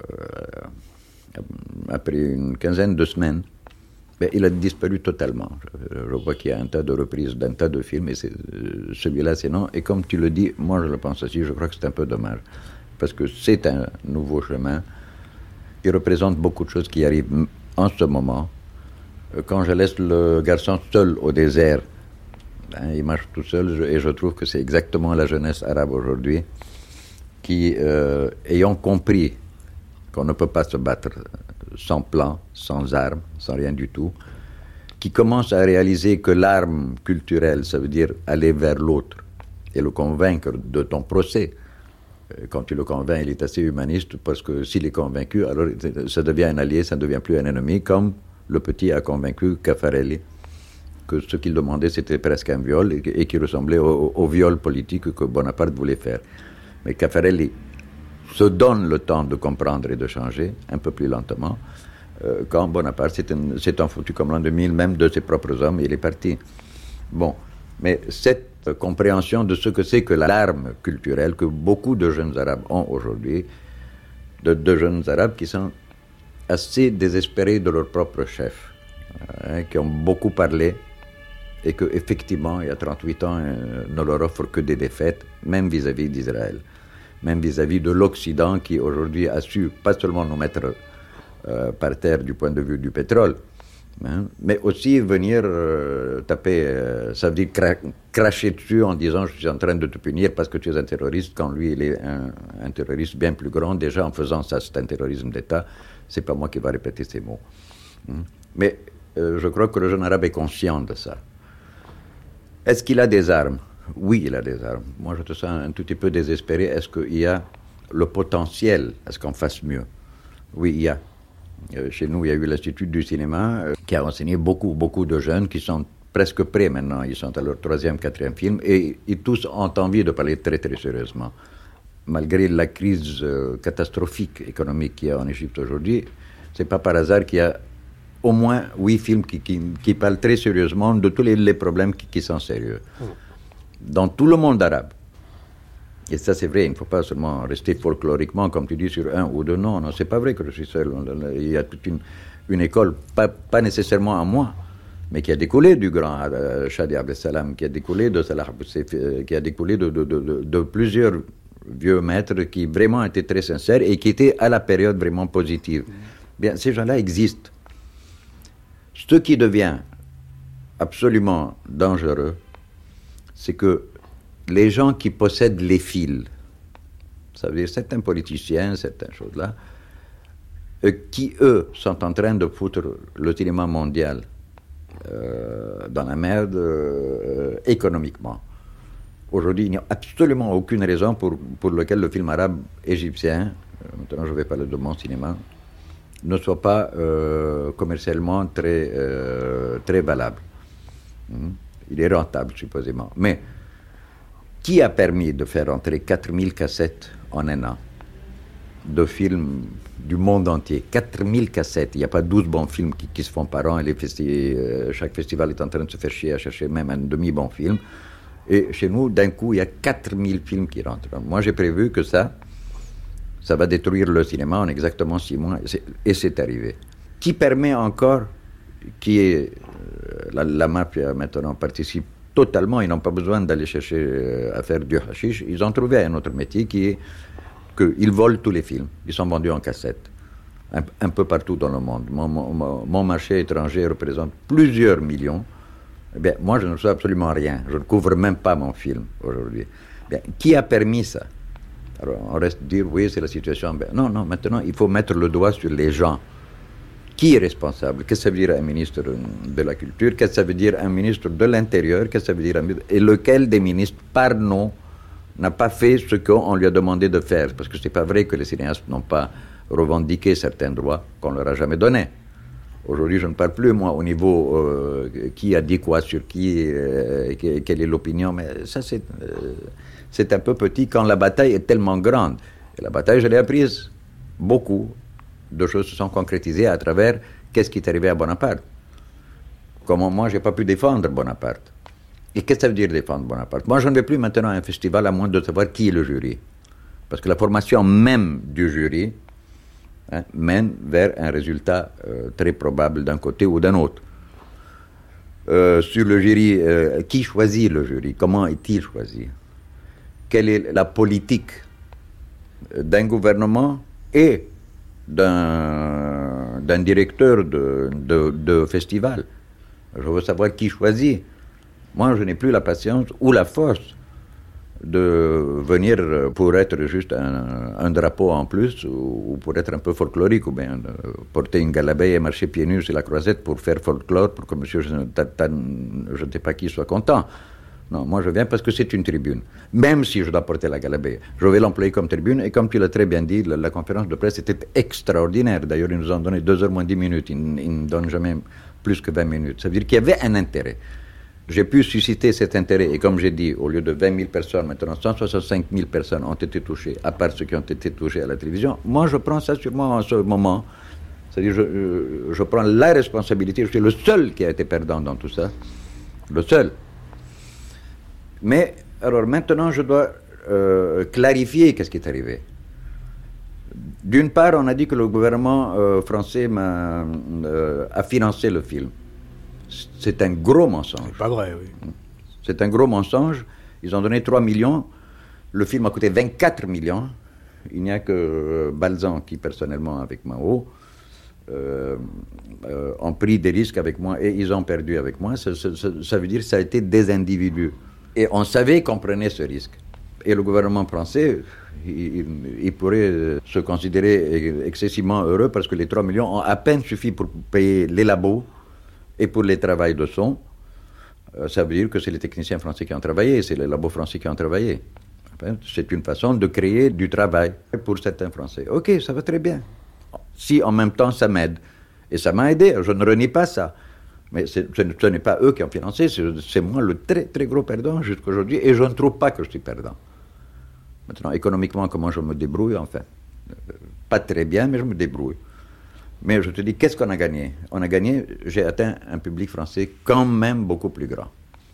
après une quinzaine de semaines, ben, il a disparu totalement. Je, je vois qu'il y a un tas de reprises d'un tas de films, et c'est, celui-là, c'est non. Et comme tu le dis, moi je le pense aussi, je crois que c'est un peu dommage. Parce que c'est un nouveau chemin. Il représente beaucoup de choses qui arrivent en ce moment, quand je laisse le garçon seul au désert, hein, il marche tout seul, je, et je trouve que c'est exactement la jeunesse arabe aujourd'hui qui, euh, ayant compris qu'on ne peut pas se battre sans plan, sans armes, sans rien du tout, qui commence à réaliser que l'arme culturelle, ça veut dire aller vers l'autre et le convaincre de ton procès. Quand tu le convaincs, il est assez humaniste, parce que s'il est convaincu, alors ça devient un allié, ça ne devient plus un ennemi, comme le petit a convaincu Caffarelli que ce qu'il demandait, c'était presque un viol, et, et qui ressemblait au, au viol politique que Bonaparte voulait faire. Mais Caffarelli se donne le temps de comprendre et de changer, un peu plus lentement, euh, quand Bonaparte s'est, un, s'est en foutu comme l'an deux mille, même de ses propres hommes, et il est parti. Bon, mais cette compréhension de ce que c'est que l'arme culturelle que beaucoup de jeunes Arabes ont aujourd'hui, de, de jeunes Arabes qui sont assez désespérés de leur propre chef, hein, qui ont beaucoup parlé, et qu'effectivement, il y a trente-huit ans, euh, ne leur offre que des défaites, même vis-à-vis d'Israël, même vis-à-vis de l'Occident qui aujourd'hui a su pas seulement nous mettre euh, par terre du point de vue du pétrole, hein, mais aussi venir euh, taper, euh, ça veut dire cra- cracher dessus en disant je suis en train de te punir parce que tu es un terroriste, quand lui il est un, un terroriste bien plus grand. Déjà en faisant ça, c'est un terrorisme d'État. C'est pas moi qui va répéter ces mots. Hein. Mais euh, je crois que le jeune arabe est conscient de ça. Est-ce qu'il a des armes? Oui, il a des armes. Moi, je te sens un tout petit peu désespéré. Est-ce qu'il y a le potentiel à ce qu'on fasse mieux? Oui, il y a. Euh, chez nous, il y a eu l'Institut du cinéma euh, qui a enseigné beaucoup, beaucoup de jeunes qui sont presque prêts maintenant. Ils sont à leur troisième, quatrième film et ils tous ont envie de parler très, très sérieusement. Malgré la crise euh, catastrophique économique qu'il y a en Égypte aujourd'hui, c'est pas par hasard qu'il y a au moins huit films qui, qui, qui parlent très sérieusement de tous les, les problèmes qui, qui sont sérieux. Dans tout le monde arabe. Et ça, c'est vrai, il ne faut pas seulement rester folkloriquement, comme tu dis, sur un ou deux. Non, non, c'est pas vrai que je suis seul. Il y a toute une, une école, pas, pas nécessairement à moi, mais qui a découlé du grand euh, Shadi Abdel Salam, qui a décollé de Salah Boussef, euh, qui a découlé de, de, de, de, de plusieurs vieux maîtres qui vraiment étaient très sincères et qui étaient à la période vraiment positive. Bien, ces gens-là existent. Ce qui devient absolument dangereux, c'est que les gens qui possèdent les fils, ça veut dire certains politiciens, certaines choses-là, euh, qui, eux, sont en train de foutre le cinéma mondial euh, dans la merde euh, économiquement. Aujourd'hui, il n'y a absolument aucune raison pour, pour laquelle le film arabe égyptien, euh, maintenant je vais parler de mon cinéma, ne soit pas euh, commercialement très, euh, très valable. Mmh. Il est rentable, supposément. Mais qui a permis de faire entrer quatre mille cassettes en un an de films du monde entier? quatre mille cassettes. Il n'y a pas douze bons films qui, qui se font par an et les festi- euh, chaque festival est en train de se faire chier à chercher même un demi-bon film. Et chez nous, d'un coup, il y a quatre mille films qui rentrent. Moi, j'ai prévu que ça, ça va détruire le cinéma en exactement six mois. Et c'est, et c'est arrivé. Qui permet encore, qui est... Euh, la, la mafia maintenant participe totalement. Ils n'ont pas besoin d'aller chercher euh, à faire du hashish. Ils ont trouvé un autre métier qui est qu'ils volent tous les films. Ils sont vendus en cassette. Un, un peu partout dans le monde. Mon, mon, mon marché étranger représente plusieurs millions. Eh bien, moi, je ne sais absolument rien. Je ne couvre même pas mon film aujourd'hui. Bien, qui a permis ça? Alors, on reste dire, oui, c'est la situation. Bien, non, non, maintenant, il faut mettre le doigt sur les gens. Qui est responsable? Qu'est-ce que ça veut dire un ministre de la Culture? Qu'est-ce que ça veut dire un ministre de l'Intérieur? Qu'est-ce que ça veut dire un ministre... Et lequel des ministres, par nom, n'a pas fait ce qu'on lui a demandé de faire? Parce que ce n'est pas vrai que les cinéastes n'ont pas revendiqué certains droits qu'on ne leur a jamais donnés. Aujourd'hui, je ne parle plus, moi, au niveau euh, qui a dit quoi sur qui, euh, quelle est l'opinion, mais ça, c'est, euh, c'est un peu petit quand la bataille est tellement grande. Et la bataille, je l'ai apprise. Beaucoup de choses se sont concrétisées à travers qu'est-ce qui est arrivé à Bonaparte. Comment moi, je n'ai pas pu défendre Bonaparte. Et qu'est-ce que ça veut dire défendre Bonaparte? Moi, je ne vais plus maintenant à un festival à moins de savoir qui est le jury. Parce que la formation même du jury, Hein, mène vers un résultat euh, très probable d'un côté ou d'un autre. Euh, sur le jury, euh, qui choisit le jury? Comment est-il choisi? Quelle est la politique d'un gouvernement et d'un, d'un directeur de, de, de festival. Je veux savoir qui choisit. Moi, je n'ai plus la patience ou la force de venir pour être juste un, un drapeau en plus, ou, ou pour être un peu folklorique, ou bien euh, porter une galabée et marcher pieds nus sur la croisette pour faire folklore, pour que monsieur, je, je ne sais pas qui, soit content. Non, moi je viens parce que c'est une tribune. Même si je dois porter la galabée, je vais l'employer comme tribune. Et comme tu l'as très bien dit, la, la conférence de presse était extraordinaire. D'ailleurs, ils nous ont donné deux heures moins dix minutes. Ils, ils ne donnent jamais plus que vingt minutes. Ça veut dire qu'il y avait un intérêt. J'ai pu susciter cet intérêt. Et comme j'ai dit, au lieu de vingt mille personnes, maintenant cent soixante-cinq mille personnes ont été touchées, à part ceux qui ont été touchés à la télévision. Moi, je prends ça sur moi en ce moment. C'est-à-dire, je, je, je prends la responsabilité. Je suis le seul qui a été perdant dans tout ça. Le seul. Mais, alors maintenant, je dois euh, clarifier qu'est-ce qui est arrivé. D'une part, on a dit que le gouvernement euh, français m'a, euh, a financé le film. C'est un gros mensonge. C'est pas vrai, oui. C'est un gros mensonge. Ils ont donné trois millions. Le film a coûté vingt-quatre millions. Il n'y a que euh, Balzan qui, personnellement, avec Mao, euh, euh, ont pris des risques avec moi et ils ont perdu avec moi. Ça, ça, ça, ça veut dire que ça a été des individus. Et on savait qu'on prenait ce risque. Et le gouvernement français, il, il pourrait se considérer excessivement heureux parce que les trois millions ont à peine suffi pour payer les labos et pour les travails de son. Ça veut dire que c'est les techniciens français qui ont travaillé, c'est les labos français qui ont travaillé. C'est une façon de créer du travail pour certains Français. Ok, ça va très bien. Si en même temps ça m'aide. Et ça m'a aidé, je ne renie pas ça. Mais c'est, ce, ce n'est pas eux qui ont financé, c'est, c'est moi le très très gros perdant jusqu'à aujourd'hui, et je ne trouve pas que je suis perdant. Maintenant, économiquement, comment je me débrouille, enfin, pas très bien, mais je me débrouille. Mais je te dis, qu'est-ce qu'on a gagné? On a gagné, j'ai atteint un public français quand même beaucoup plus grand.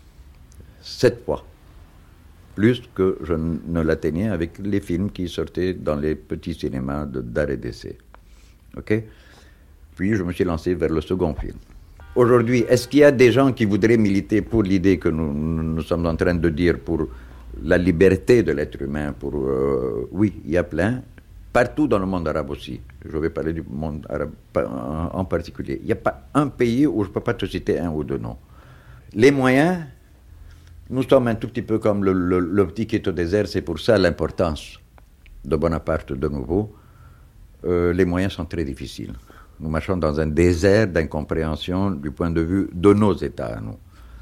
Sept fois. Plus que je ne l'atteignais avec les films qui sortaient dans les petits cinémas de, d'arrêt d'essai. Ok? Puis je me suis lancé vers le second film. Aujourd'hui, est-ce qu'il y a des gens qui voudraient militer pour l'idée que nous, nous sommes en train de dire pour la liberté de l'être humain pour, euh, oui, il y a plein. Partout dans le monde arabe aussi. Je vais parler du monde arabe en particulier. Il n'y a pas un pays où je ne peux pas te citer un ou deux noms. Les moyens, nous sommes un tout petit peu comme le, le, le petit qui est au désert. C'est pour ça l'importance de Bonaparte de nouveau. Euh, les moyens sont très difficiles. Nous marchons dans un désert d'incompréhension du point de vue de nos États à nous,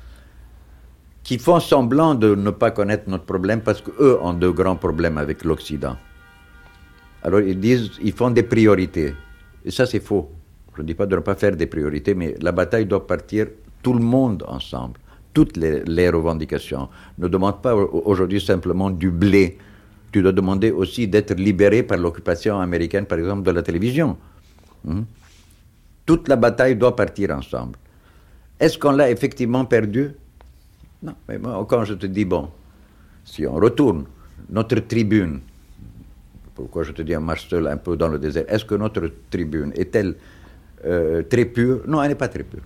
qui font semblant de ne pas connaître notre problème parce qu'eux ont de grands problèmes avec l'Occident. Alors ils disent, ils font des priorités. Et ça c'est faux. Je ne dis pas de ne pas faire des priorités, mais la bataille doit partir tout le monde ensemble. Toutes les, les revendications. Ne demande pas aujourd'hui simplement du blé. Tu dois demander aussi d'être libéré par l'occupation américaine, par exemple, de la télévision. Hum? Toute la bataille doit partir ensemble. Est-ce qu'on l'a effectivement perdu? Non. Mais moi, quand je te dis, bon, si on retourne, notre tribune, pourquoi je te dis on marche seul un peu dans le désert, est-ce que notre tribune est-elle euh, très pure? Non, elle n'est pas très pure.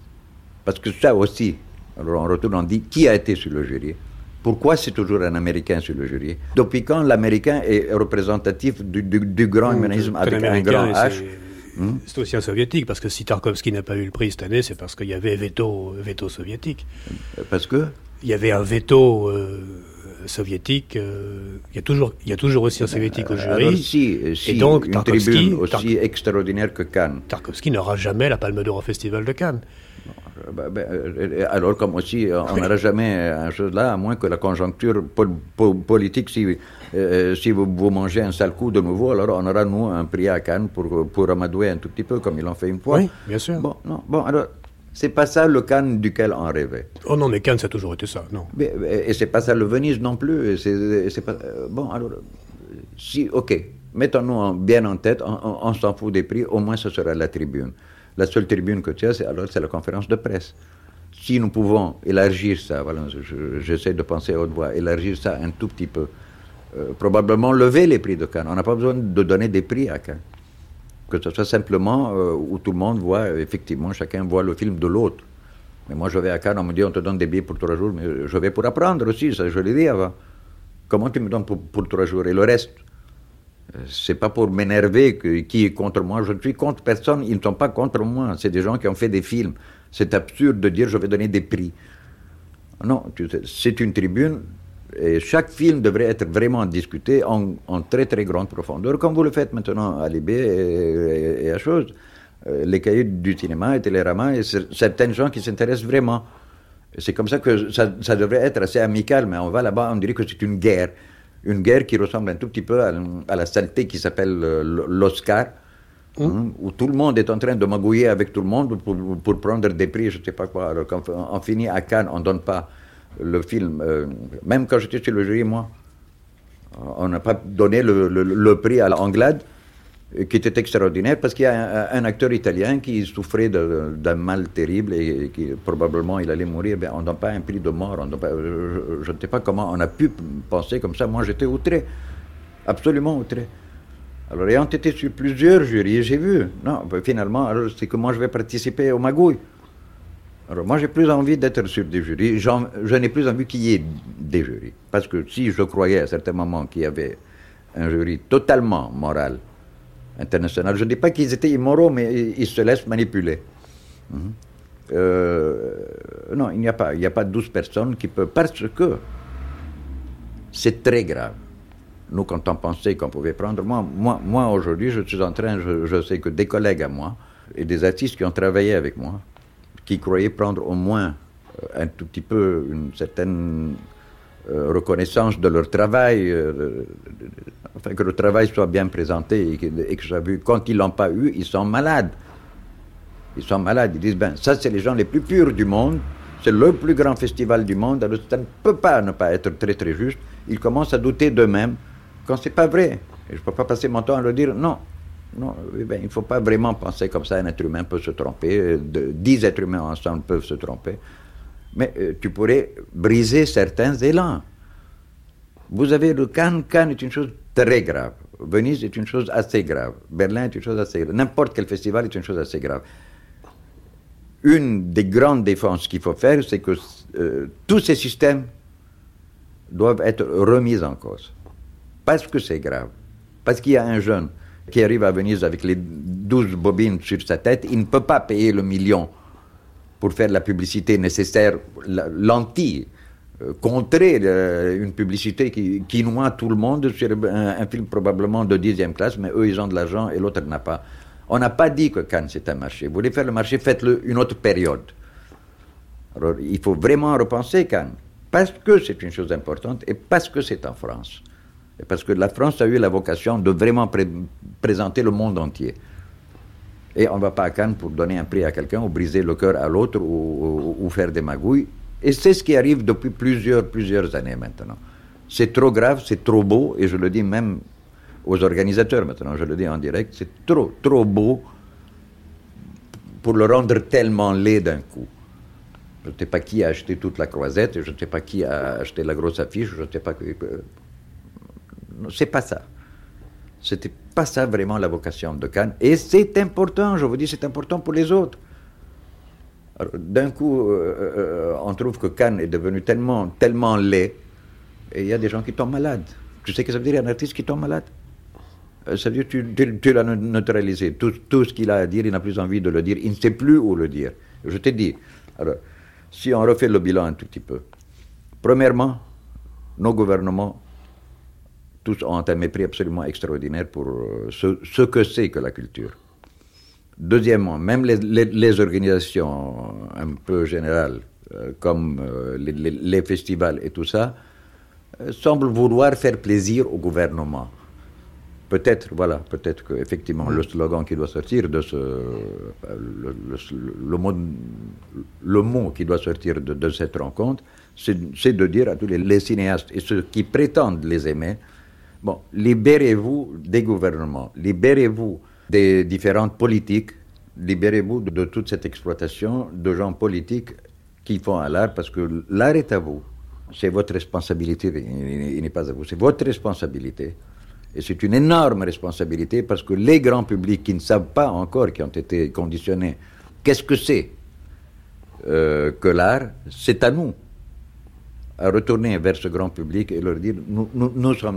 Parce que ça aussi, alors on retourne, on dit, qui a été sur le jury? Pourquoi c'est toujours un Américain sur le jury? Depuis quand l'Américain est représentatif du, du, du grand humanisme mmh, avec un grand H? Hmm? C'est aussi un soviétique, parce que si Tarkovsky n'a pas eu le prix cette année, c'est parce qu'il y avait veto, veto soviétique. Parce que il y avait un veto euh, soviétique. Euh, il, y a toujours, il y a toujours aussi un soviétique euh, au jury. Alors si, si et donc, une Tarkovsky, tribune aussi Tark... extraordinaire que Cannes. Tarkovsky n'aura jamais la Palme d'Or au Festival de Cannes. Bah, bah, alors, comme aussi, on n'aura jamais un chose là, à moins que la conjoncture pol- pol- politique, si, euh, si vous, vous mangez un sale coup de nouveau, alors on aura, nous, un prix à Cannes pour, pour amadouer un tout petit peu, comme ils l'ont fait une fois. Oui, bien sûr. Bon, non, bon alors, c'est pas ça le Cannes duquel on rêvait. Oh non, mais Cannes, ça a toujours été ça, non. Mais, et c'est pas ça le Venise non plus. Et c'est, et c'est pas, euh, bon, alors, si, ok, mettons-nous bien en tête, on, on, on s'en fout des prix, au moins ce sera la tribune. La seule tribune que tu as, c'est, alors, c'est la conférence de presse. Si nous pouvons élargir ça, voilà, je, j'essaie de penser à haute voix, élargir ça un tout petit peu, euh, probablement lever les prix de Cannes. On n'a pas besoin de donner des prix à Cannes. Que ce soit simplement euh, où tout le monde voit, effectivement, chacun voit le film de l'autre. Mais moi, je vais à Cannes, on me dit, on te donne des billets pour trois jours, mais je vais pour apprendre aussi, ça, je l'ai dit avant. Comment tu me donnes pour, pour trois jours? Et le reste? C'est pas pour m'énerver que, qui est contre moi. Je ne suis contre personne, ils ne sont pas contre moi. C'est des gens qui ont fait des films. C'est absurde de dire je vais donner des prix. Non, c'est une tribune et chaque film devrait être vraiment discuté en, en très très grande profondeur, comme vous le faites maintenant à Libé et, et, et à chose. Les cahiers du cinéma et Télérama et certains gens qui s'intéressent vraiment. C'est comme ça que ça, ça devrait être assez amical, mais on va là-bas, on dirait que c'est une guerre. Une guerre qui ressemble un tout petit peu à, à la saleté qui s'appelle l'Oscar, mmh. hein, où tout le monde est en train de magouiller avec tout le monde pour, pour prendre des prix, je ne sais pas quoi. Alors quand on finit à Cannes, on ne donne pas le film. Euh, même quand j'étais sur le jury, moi, on n'a pas donné le, le, le prix à l'Anglade, qui était extraordinaire, parce qu'il y a un, un acteur italien qui souffrait d'un mal terrible et qui probablement il allait mourir. Ben, on ne donne pas un prix de mort. On donne pas, je, je ne sais pas comment on a pu penser comme ça. Moi, j'étais outré, absolument outré. Alors, ayant été sur plusieurs jurys, j'ai vu. Non, ben, finalement, alors, c'est que moi, je vais participer aux magouilles. Alors, moi, j'ai plus envie d'être sur des jurys. J'en, je n'ai plus envie qu'il y ait des jurys. Parce que si je croyais à certains moments qu'il y avait un jury totalement moral, international. Je ne dis pas qu'ils étaient immoraux, mais ils se laissent manipuler. Mmh. Euh, non, il n'y a pas, il n'y a pas douze personnes qui peuvent, parce que c'est très grave. Nous, quand on pensait qu'on pouvait prendre, moi, moi, moi aujourd'hui, je suis en train, je, je sais que des collègues à moi et des artistes qui ont travaillé avec moi, qui croyaient prendre au moins un tout petit peu une certaine Euh, reconnaissance de leur travail, euh, enfin que le travail soit bien présenté et que, et que j'ai vu, quand ils ne l'ont pas eu, ils sont malades. Ils sont malades, ils disent, ben ça c'est les gens les plus purs du monde, c'est le plus grand festival du monde, alors ça ne peut pas ne pas être très très juste. Ils commencent à douter d'eux-mêmes quand c'est pas vrai. Et je ne peux pas passer mon temps à leur dire, non, non, ben, il ne faut pas vraiment penser comme ça, un être humain peut se tromper, de, dix êtres humains ensemble peuvent se tromper. Mais euh, tu pourrais briser certains élans. Vous avez le Cannes. Cannes est une chose très grave. Venise est une chose assez grave. Berlin est une chose assez grave. N'importe quel festival est une chose assez grave. Une des grandes défenses qu'il faut faire, c'est que euh, tous ces systèmes doivent être remis en cause. Parce que c'est grave. Parce qu'il y a un jeune qui arrive à Venise avec les douze bobines sur sa tête, il ne peut pas payer le million pour faire la publicité nécessaire, l'anti, euh, contrer euh, une publicité qui, qui noie tout le monde sur un, un film probablement de dixième classe, mais eux, ils ont de l'argent et l'autre n'a pas. On n'a pas dit que Cannes, c'est un marché. Vous voulez faire le marché, faites-le une autre période. Alors, il faut vraiment repenser Cannes, parce que c'est une chose importante et parce que c'est en France. Et parce que la France a eu la vocation de vraiment pré- présenter le monde entier. Et on ne va pas à Cannes pour donner un prix à quelqu'un ou briser le cœur à l'autre ou, ou, ou faire des magouilles. Et c'est ce qui arrive depuis plusieurs, plusieurs années maintenant. C'est trop grave, c'est trop beau, et je le dis même aux organisateurs maintenant, je le dis en direct, c'est trop, trop beau pour le rendre tellement laid d'un coup. Je ne sais pas qui a acheté toute la croisette, je ne sais pas qui a acheté la grosse affiche, je ne sais pas... C'est pas ça. C'était pas ça vraiment la vocation de Cannes. Et c'est important, je vous dis, c'est important pour les autres. Alors, d'un coup, euh, euh, on trouve que Cannes est devenu tellement, tellement laid, et il y a des gens qui tombent malades. Tu sais ce que ça veut dire, un artiste qui tombe malade? Ça veut dire que tu, tu, tu l'as neutralisé. Tout, tout ce qu'il a à dire, il n'a plus envie de le dire. Il ne sait plus où le dire. Je t'ai dit. Alors, si on refait le bilan un tout petit peu. Premièrement, nos gouvernements tous ont un mépris absolument extraordinaire pour ce, ce que c'est que la culture. Deuxièmement, même les, les, les organisations un peu générales, euh, comme euh, les, les, les festivals et tout ça, euh, semblent vouloir faire plaisir au gouvernement. Peut-être, voilà, peut-être qu'effectivement, le slogan qui doit sortir de ce... Le, le, le, mot, le mot qui doit sortir de, de cette rencontre, c'est, c'est de dire à tous les, les cinéastes et ceux qui prétendent les aimer, bon, libérez-vous des gouvernements, libérez-vous des différentes politiques, libérez-vous de, de toute cette exploitation de gens politiques qui font à l'art, parce que l'art est à vous. C'est votre responsabilité, il, il n'est pas à vous, c'est votre responsabilité. Et c'est une énorme responsabilité parce que les grands publics qui ne savent pas encore, qui ont été conditionnés, qu'est-ce que c'est euh, que l'art, c'est à nous à retourner vers ce grand public et leur dire, nous, nous, nous sommes là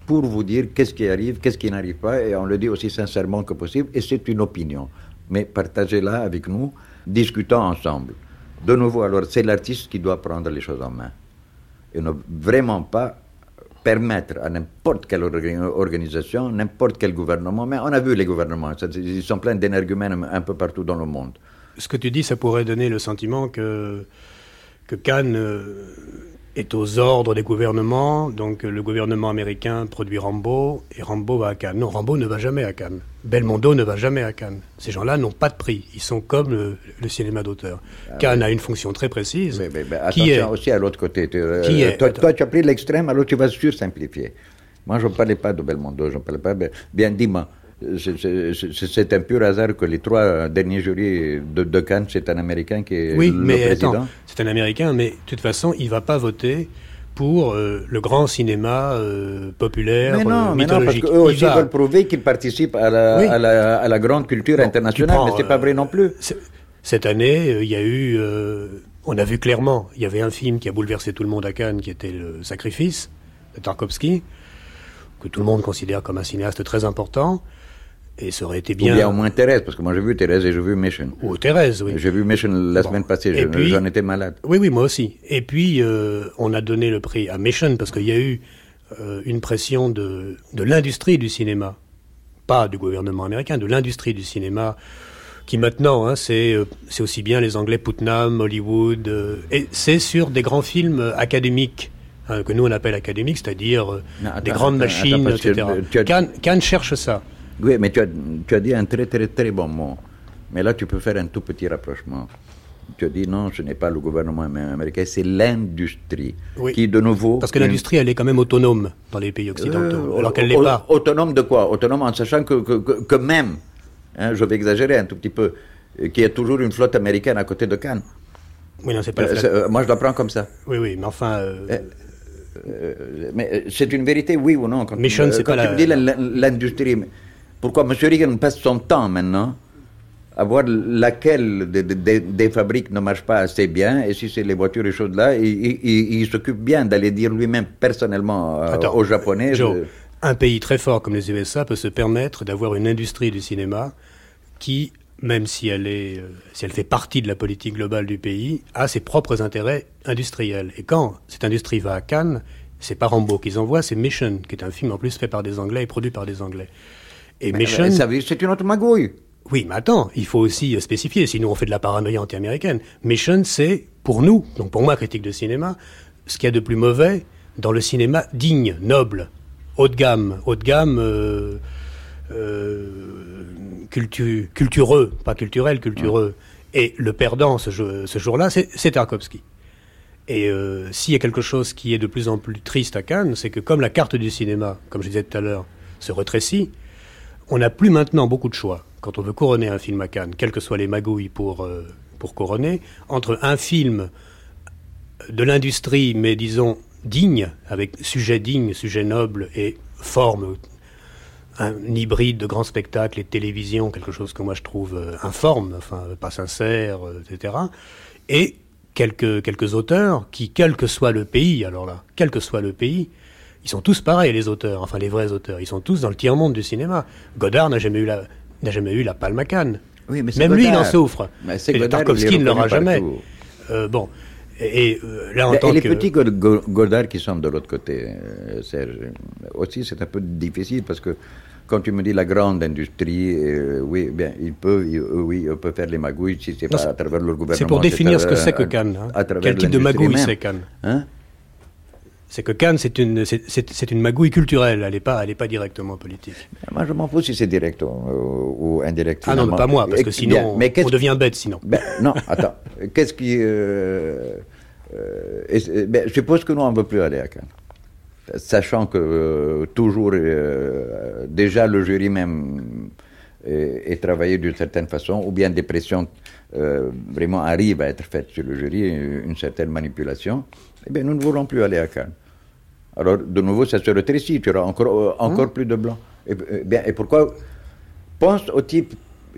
pour vous dire qu'est-ce qui arrive, qu'est-ce qui n'arrive pas, et on le dit aussi sincèrement que possible, et c'est une opinion. Mais partagez-la avec nous, discutons ensemble. De nouveau, alors, c'est l'artiste qui doit prendre les choses en main. Et ne vraiment pas permettre à n'importe quelle organisation, n'importe quel gouvernement, mais on a vu les gouvernements, ils sont pleins d'énergumènes un peu partout dans le monde. Ce que tu dis, ça pourrait donner le sentiment que, que Cannes euh, est aux ordres des gouvernements, donc le gouvernement américain produit Rambo, et Rambo va à Cannes. Non, Rambo ne va jamais à Cannes. Belmondo ne va jamais à Cannes. Ces gens-là n'ont pas de prix. Ils sont comme le, le cinéma d'auteur. Ah, Cannes oui. a une fonction très précise. Mais, mais, mais attention qui est, aussi à l'autre côté. Tu, euh, qui est, toi, toi, tu as pris l'extrême, alors tu vas sursimplifier. Moi, je ne parlais pas de Belmondo, je ne parlais pas... Bien, dis-moi, c'est, c'est, c'est un pur hasard que les trois derniers jurys de, de Cannes, c'est un Américain qui est oui, le mais président. Attends, c'est un Américain, mais de toute façon, il ne va pas voter pour euh, le grand cinéma euh, populaire, mais non, euh, mais mythologique. Non, parce qu'eux aussi va... veulent prouver qu'ils participent à la, oui. à la, à la grande culture bon, internationale, prends, mais ce n'est pas vrai non plus. Cette année, il euh, y a eu... Euh, on a vu clairement, il y avait un film qui a bouleversé tout le monde à Cannes, qui était Le Sacrifice, de Tarkovsky, que tout le monde considère comme un cinéaste très important. Et ça aurait été bien... Ou bien au moins Thérèse, parce que moi j'ai vu Thérèse et j'ai vu Mission. Ou Thérèse, oui. J'ai vu Mission la bon. semaine passée, je, puis, j'en étais malade. Oui, oui, moi aussi. Et puis, euh, on a donné le prix à Mission, parce qu'il y a eu euh, une pression de, de l'industrie du cinéma. Pas du gouvernement américain, de l'industrie du cinéma, qui maintenant, hein, c'est, euh, c'est aussi bien les Anglais, Putnam, Hollywood, euh, et c'est sur des grands films académiques, hein, que nous on appelle académiques, c'est-à-dire euh, non, attends, des grandes attends, machines, attends, et cetera. Tu as... Cannes, Cannes cherche ça. Oui, mais tu as, tu as dit un très très très bon mot. Mais là, tu peux faire un tout petit rapprochement. Tu as dit non, ce n'est pas le gouvernement américain, c'est l'industrie. Oui. Qui, de nouveau... Parce que l'industrie, elle est quand même autonome dans les pays occidentaux, euh, alors qu'elle ne l'est pas. Autonome de quoi? Autonome en sachant que, que, que, que même, hein, je vais exagérer un tout petit peu, qu'il y a toujours une flotte américaine à côté de Cannes. Oui, non, c'est pas la flotte. Euh, moi, je la prends comme ça. Oui, oui, mais enfin... Euh... Euh, euh, mais c'est une vérité, oui ou non? Quand, Mission, euh, c'est quand pas tu la... me dis l'industrie... Pourquoi M. Reagan passe son temps maintenant à voir laquelle des, des, des fabriques ne marche pas assez bien, et si c'est les voitures et choses-là, il, il, il, il s'occupe bien d'aller dire lui-même personnellement euh, Attends, aux Japonais... Joe, de... un pays très fort comme les U S A peut se permettre d'avoir une industrie du cinéma qui, même si elle, est, euh, si elle fait partie de la politique globale du pays, a ses propres intérêts industriels. Et quand cette industrie va à Cannes, c'est pas Rambo qu'ils envoient, c'est Mission, qui est un film en plus fait par des Anglais et produit par des Anglais. Et mais, Mission... mais ça veut dire c'est une autre magouille. Oui, mais attends, il faut aussi spécifier, sinon on fait de la paranoïa anti-américaine. Mission, c'est, pour nous, donc pour moi, critique de cinéma, ce qu'il y a de plus mauvais dans le cinéma digne, noble, haut de gamme, haut de gamme, euh, euh, cultu- cultureux, pas culturel, cultureux. Ouais. Et le perdant ce, jeu, ce jour-là, c'est, c'est Tarkovsky. Et euh, s'il y a quelque chose qui est de plus en plus triste à Cannes, c'est que comme la carte du cinéma, comme je disais tout à l'heure, se rétrécit, on n'a plus maintenant beaucoup de choix, quand on veut couronner un film à Cannes, quelles que soient les magouilles pour, euh, pour couronner, entre un film de l'industrie, mais disons digne, avec sujet digne, sujet noble et forme, un hybride de grands spectacles et de télévision, quelque chose que moi je trouve euh, informe, enfin pas sincère, euh, et cetera. Et quelques, quelques auteurs qui, quel que soit le pays, alors là, quel que soit le pays, ils sont tous pareils, les auteurs, enfin les vrais auteurs. Ils sont tous dans le tiers-monde du cinéma. Godard n'a jamais eu la, n'a jamais eu la Palme à Cannes. Oui, mais Même Godard. lui, il en souffre. Mais c'est et Godard, Tarkovsky ne l'aura jamais. Euh, bon, et, et euh, là en mais tant et que... les petits Godard qui sont de l'autre côté, euh, Serge, aussi c'est un peu difficile parce que quand tu me dis la grande industrie, euh, oui, bien, ils peuvent, ils, oui, ils peuvent faire les magouilles si c'est non, pas c'est, à travers leur gouvernement. C'est pour définir ce que c'est que Cannes. Hein. Quel type de magouille même. C'est Cannes hein? C'est que Cannes, c'est une, c'est, c'est, c'est une magouille culturelle, elle n'est pas, elle est pas directement politique. Moi, je m'en fous si c'est direct ou, ou indirect. Ah non, mais pas moi, parce que sinon, bien, mais on devient bête, sinon. Ben, non, attends, qu'est-ce qui... Euh, euh, ben, je suppose que nous, on ne veut plus aller à Cannes. Sachant que euh, toujours, euh, déjà, le jury même est, est travaillé d'une certaine façon, ou bien des pressions euh, vraiment arrivent à être faites sur le jury, une certaine manipulation, eh bien, nous ne voulons plus aller à Cannes. Alors, de nouveau, ça se rétrécit, tu auras encore, euh, encore mmh. plus de blancs. Et, et, bien, et pourquoi? Pense au type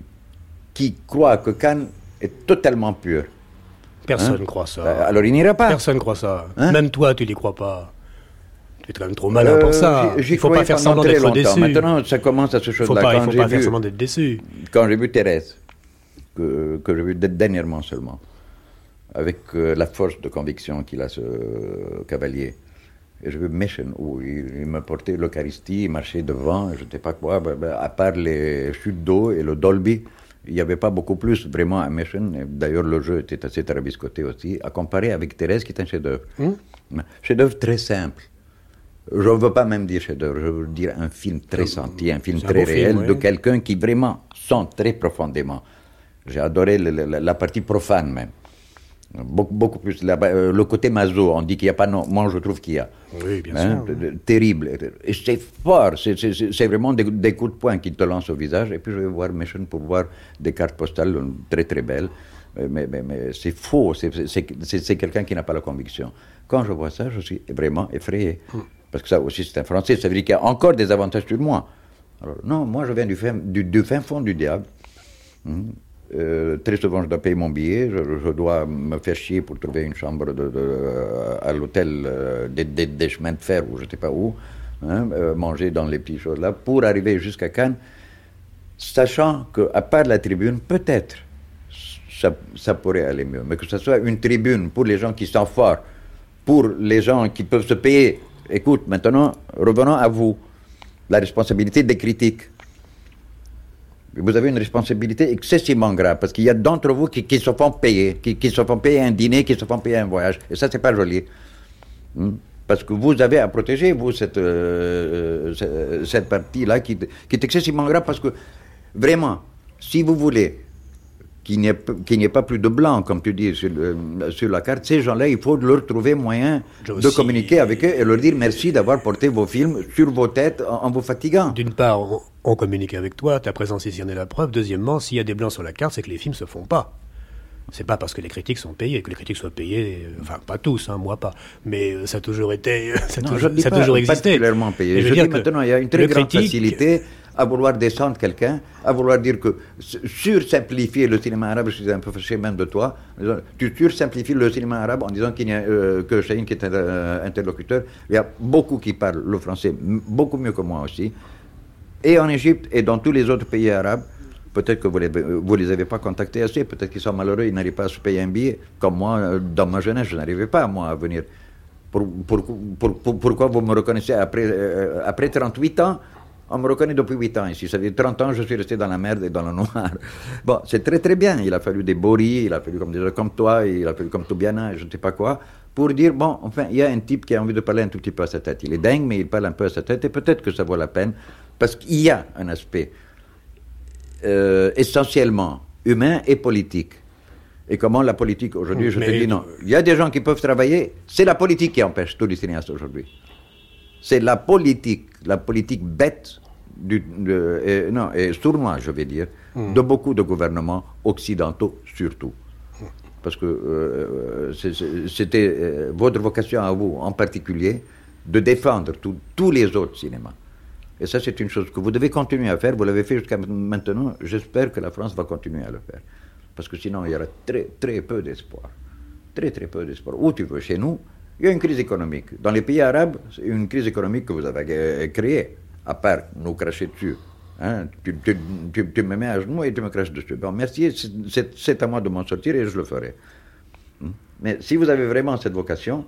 qui croit que Cannes est totalement pur. Personne ne hein? croit ça. Euh, alors, il n'ira pas. Personne ne croit ça. Hein? Même toi, tu n'y crois pas. Tu es quand même trop malin euh, pour ça. Il ne faut pas faire semblant d'être déçu. Maintenant, ça commence à se chose là. Il ne faut pas faire semblant d'être déçu. Quand j'ai vu Thérèse, que, que j'ai vu dernièrement seulement, avec euh, la force de conviction qu'il a, ce euh, cavalier, et j'ai vu Machen, où il, il me portait l'Eucharistie, il marchait devant, je ne sais pas quoi, bah, bah, à part les chutes d'eau et le Dolby, il n'y avait pas beaucoup plus vraiment à Machen. D'ailleurs, le jeu était assez tarabiscoté aussi, à comparer avec Thérèse, qui est un chef-d'œuvre. Mmh. Chef-d'œuvre très simple. Je ne veux pas même dire chef-d'œuvre, je veux dire un film très senti, un film très un réel, film, oui. de quelqu'un qui vraiment sent très profondément. J'ai adoré le, le, la partie profane même. Beaucoup, beaucoup plus. La, euh, le côté maso, on dit qu'il n'y a pas, non, moi je trouve qu'il y a. Oui, bien hein, sûr. De, de, terrible. Et c'est fort, c'est, c'est, c'est vraiment des, des coups de poing qui te lancent au visage. Et puis je vais voir Machen pour voir des cartes postales très très belles. Mais, mais, mais c'est faux, c'est, c'est, c'est, c'est quelqu'un qui n'a pas la conviction. Quand je vois ça, je suis vraiment effrayé. Hum. Parce que ça aussi c'est un Français, ça veut dire qu'il y a encore des avantages sur moi. Alors, non, moi je viens du fin, du, du fin fond du diable. Hum. Euh, très souvent, je dois payer mon billet, je, je dois me faire chier pour trouver une chambre de, de, à l'hôtel euh, des, des, des chemins de fer ou je ne sais pas où, hein, euh, manger dans les petites choses là, pour arriver jusqu'à Cannes, sachant qu'à part la tribune, peut-être, ça, ça pourrait aller mieux, mais que ce soit une tribune pour les gens qui sont forts, pour les gens qui peuvent se payer. Écoute, maintenant, revenons à vous, la responsabilité des critiques. Vous avez une responsabilité excessivement grave, parce qu'il y a d'entre vous qui, qui se font payer, qui, qui se font payer un dîner, qui se font payer un voyage. Et ça, c'est pas joli. Parce que vous avez à protéger, vous, cette, euh, cette partie-là, qui, qui est excessivement grave, parce que, vraiment, si vous voulez qu'il n'y ait, qu'il n'y ait pas plus de blanc, comme tu dis, sur, le, sur la carte, ces gens-là, il faut leur trouver moyen aussi, de communiquer avec eux et leur dire merci d'avoir porté vos films sur vos têtes en, en vous fatiguant. D'une part, on, on communique avec toi, ta présence ici en est la preuve. Deuxièmement, s'il y a des blancs sur la carte, c'est que les films se font pas. C'est pas parce que les critiques sont payés, que les critiques soient payés, euh, enfin pas tous, hein, moi pas, mais euh, ça a toujours été, ça a non, toujours, ça pas, toujours existé. Particulièrement payé. Je, je dis maintenant, il y a une très grande critique, facilité à vouloir descendre quelqu'un, à vouloir dire que sursimplifier le cinéma arabe, je suis un peu fâché même de toi, tu sursimplifies le cinéma arabe en disant qu'il y a, euh, que Chahine qui est un euh, interlocuteur, il y a beaucoup qui parlent le français, beaucoup mieux que moi aussi, et en Égypte et dans tous les autres pays arabes. Peut-être que vous ne les, les avez pas contactés assez, peut-être qu'ils sont malheureux, ils n'arrivent pas à se payer un billet. Comme moi, dans ma jeunesse, je n'arrivais pas, moi, à venir. Pour, pour, pour, pour, pourquoi vous me reconnaissez après, euh, après trente-huit ans? On me reconnaît depuis huit ans ici. Ça fait trente ans, je suis resté dans la merde et dans le noir. Bon, c'est très très bien. Il a fallu des Boris, il a fallu comme des gens comme toi, il a fallu comme Toubiana, je ne sais pas quoi, pour dire, bon, enfin, il y a un type qui a envie de parler un tout petit peu à sa tête. Il est dingue, mais il parle un peu à sa tête, et peut-être que ça vaut la peine, parce qu'il y a un aspect euh, essentiellement humain et politique. Et comment la politique, aujourd'hui, je mais te dis non. Il y a des gens qui peuvent travailler, c'est la politique qui empêche tous les cinéastes aujourd'hui. C'est la politique, la politique bête, du, de, et, non, et sournoise, je vais dire, mmh. de beaucoup de gouvernements occidentaux surtout. Parce que euh, c'est, c'était euh, votre vocation à vous, en particulier, de défendre tout, tous les autres cinémas. Et ça, c'est une chose que vous devez continuer à faire. Vous l'avez fait jusqu'à maintenant. J'espère que la France va continuer à le faire. Parce que sinon, il y aura très, très peu d'espoir. Très, très peu d'espoir. Où tu veux, chez nous, il y a une crise économique. Dans les pays arabes, c'est une crise économique que vous avez créée, à part nous cracher dessus. Hein, tu, tu, tu, tu me mets à genoux et tu me craches dessus. Bon, merci, c'est, c'est à moi de m'en sortir et je le ferai. Mais si vous avez vraiment cette vocation,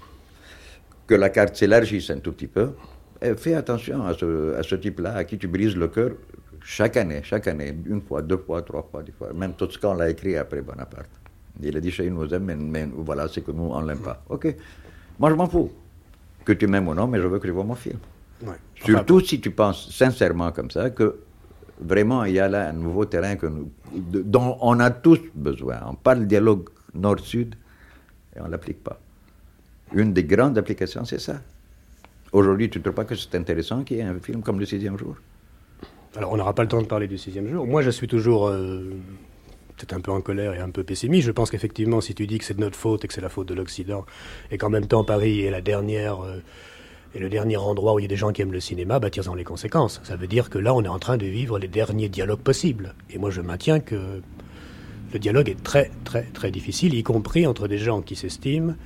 que la carte s'élargisse un tout petit peu, fais attention à ce, à ce type-là, à qui tu brises le cœur chaque année, chaque année, une fois, deux fois, trois fois, dix fois. Même Toscan l'a écrit après Bonaparte. Il a dit, Chahine nous aime, mais, mais voilà, c'est que nous, on ne l'aime pas. Ok. Moi, je m'en fous. Que tu m'aimes ou non, mais je veux que je vois mon film. Ouais. Surtout enfin, si tu penses sincèrement comme ça, que vraiment, il y a là un nouveau terrain que nous, de, dont on a tous besoin. On parle dialogue nord-sud et on ne l'applique pas. Une des grandes applications, c'est ça. Aujourd'hui, tu ne trouves pas que c'est intéressant qu'il y ait un film comme Le Sixième Jour? Alors, on n'aura pas le temps de parler du Sixième Jour. Moi, je suis toujours... Euh... peut-être un peu en colère et un peu pessimiste. Je pense qu'effectivement, si tu dis que c'est de notre faute et que c'est la faute de l'Occident, et qu'en même temps Paris est la dernière, euh, est le dernier endroit où il y a des gens qui aiment le cinéma, bah tire-en les conséquences. Ça veut dire que là, on est en train de vivre les derniers dialogues possibles. Et moi, je maintiens que le dialogue est très, très, très difficile, y compris entre des gens qui s'estiment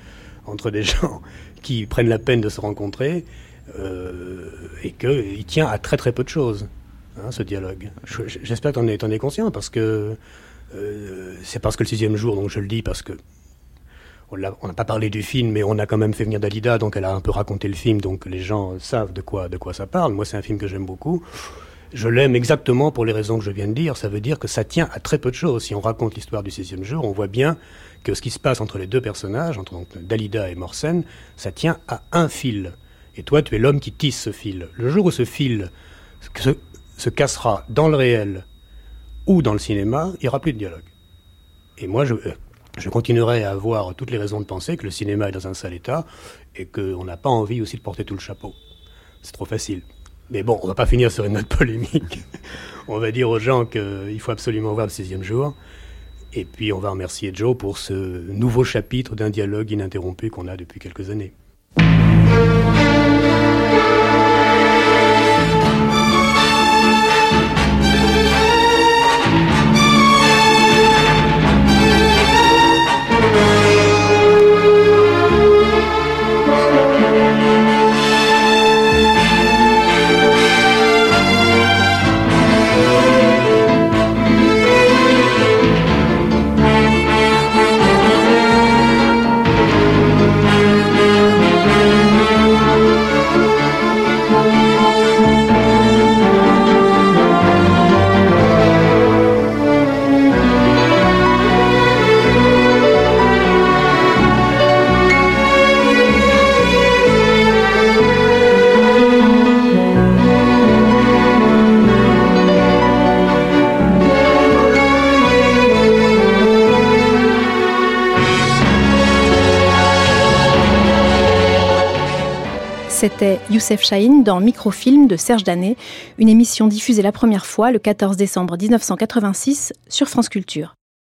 entre des gens qui prennent la peine de se rencontrer, euh, et qu'il tient à très très peu de choses, hein, ce dialogue. Je, j'espère que t'en es, t'en es conscient, parce que euh, c'est parce que le sixième jour, donc je le dis parce que on n'a pas parlé du film, mais on a quand même fait venir Dalida, donc elle a un peu raconté le film, donc les gens savent de quoi, de quoi ça parle. Moi, c'est un film que j'aime beaucoup. Je l'aime exactement pour les raisons que je viens de dire. Ça veut dire que ça tient à très peu de choses. Si on raconte l'histoire du sixième jour, on voit bien que ce qui se passe entre les deux personnages, entre donc, Dalida et Morsen, ça tient à un fil. Et toi, tu es l'homme qui tisse ce fil. Le jour où ce fil se, se cassera dans le réel ou dans le cinéma, il n'y aura plus de dialogue. Et moi, je, je continuerai à avoir toutes les raisons de penser que le cinéma est dans un sale état et qu'on n'a pas envie aussi de porter tout le chapeau. C'est trop facile. Mais bon, on va pas finir sur une note polémique. On va dire aux gens qu'il faut absolument voir le sixième jour. Et puis on va remercier Joe pour ce nouveau chapitre d'un dialogue ininterrompu qu'on a depuis quelques années. C'était Youssef Chahine dans Microfilm de Serge Danet, une émission diffusée la première fois le quatorze décembre mille neuf cent quatre-vingt-six sur France Culture.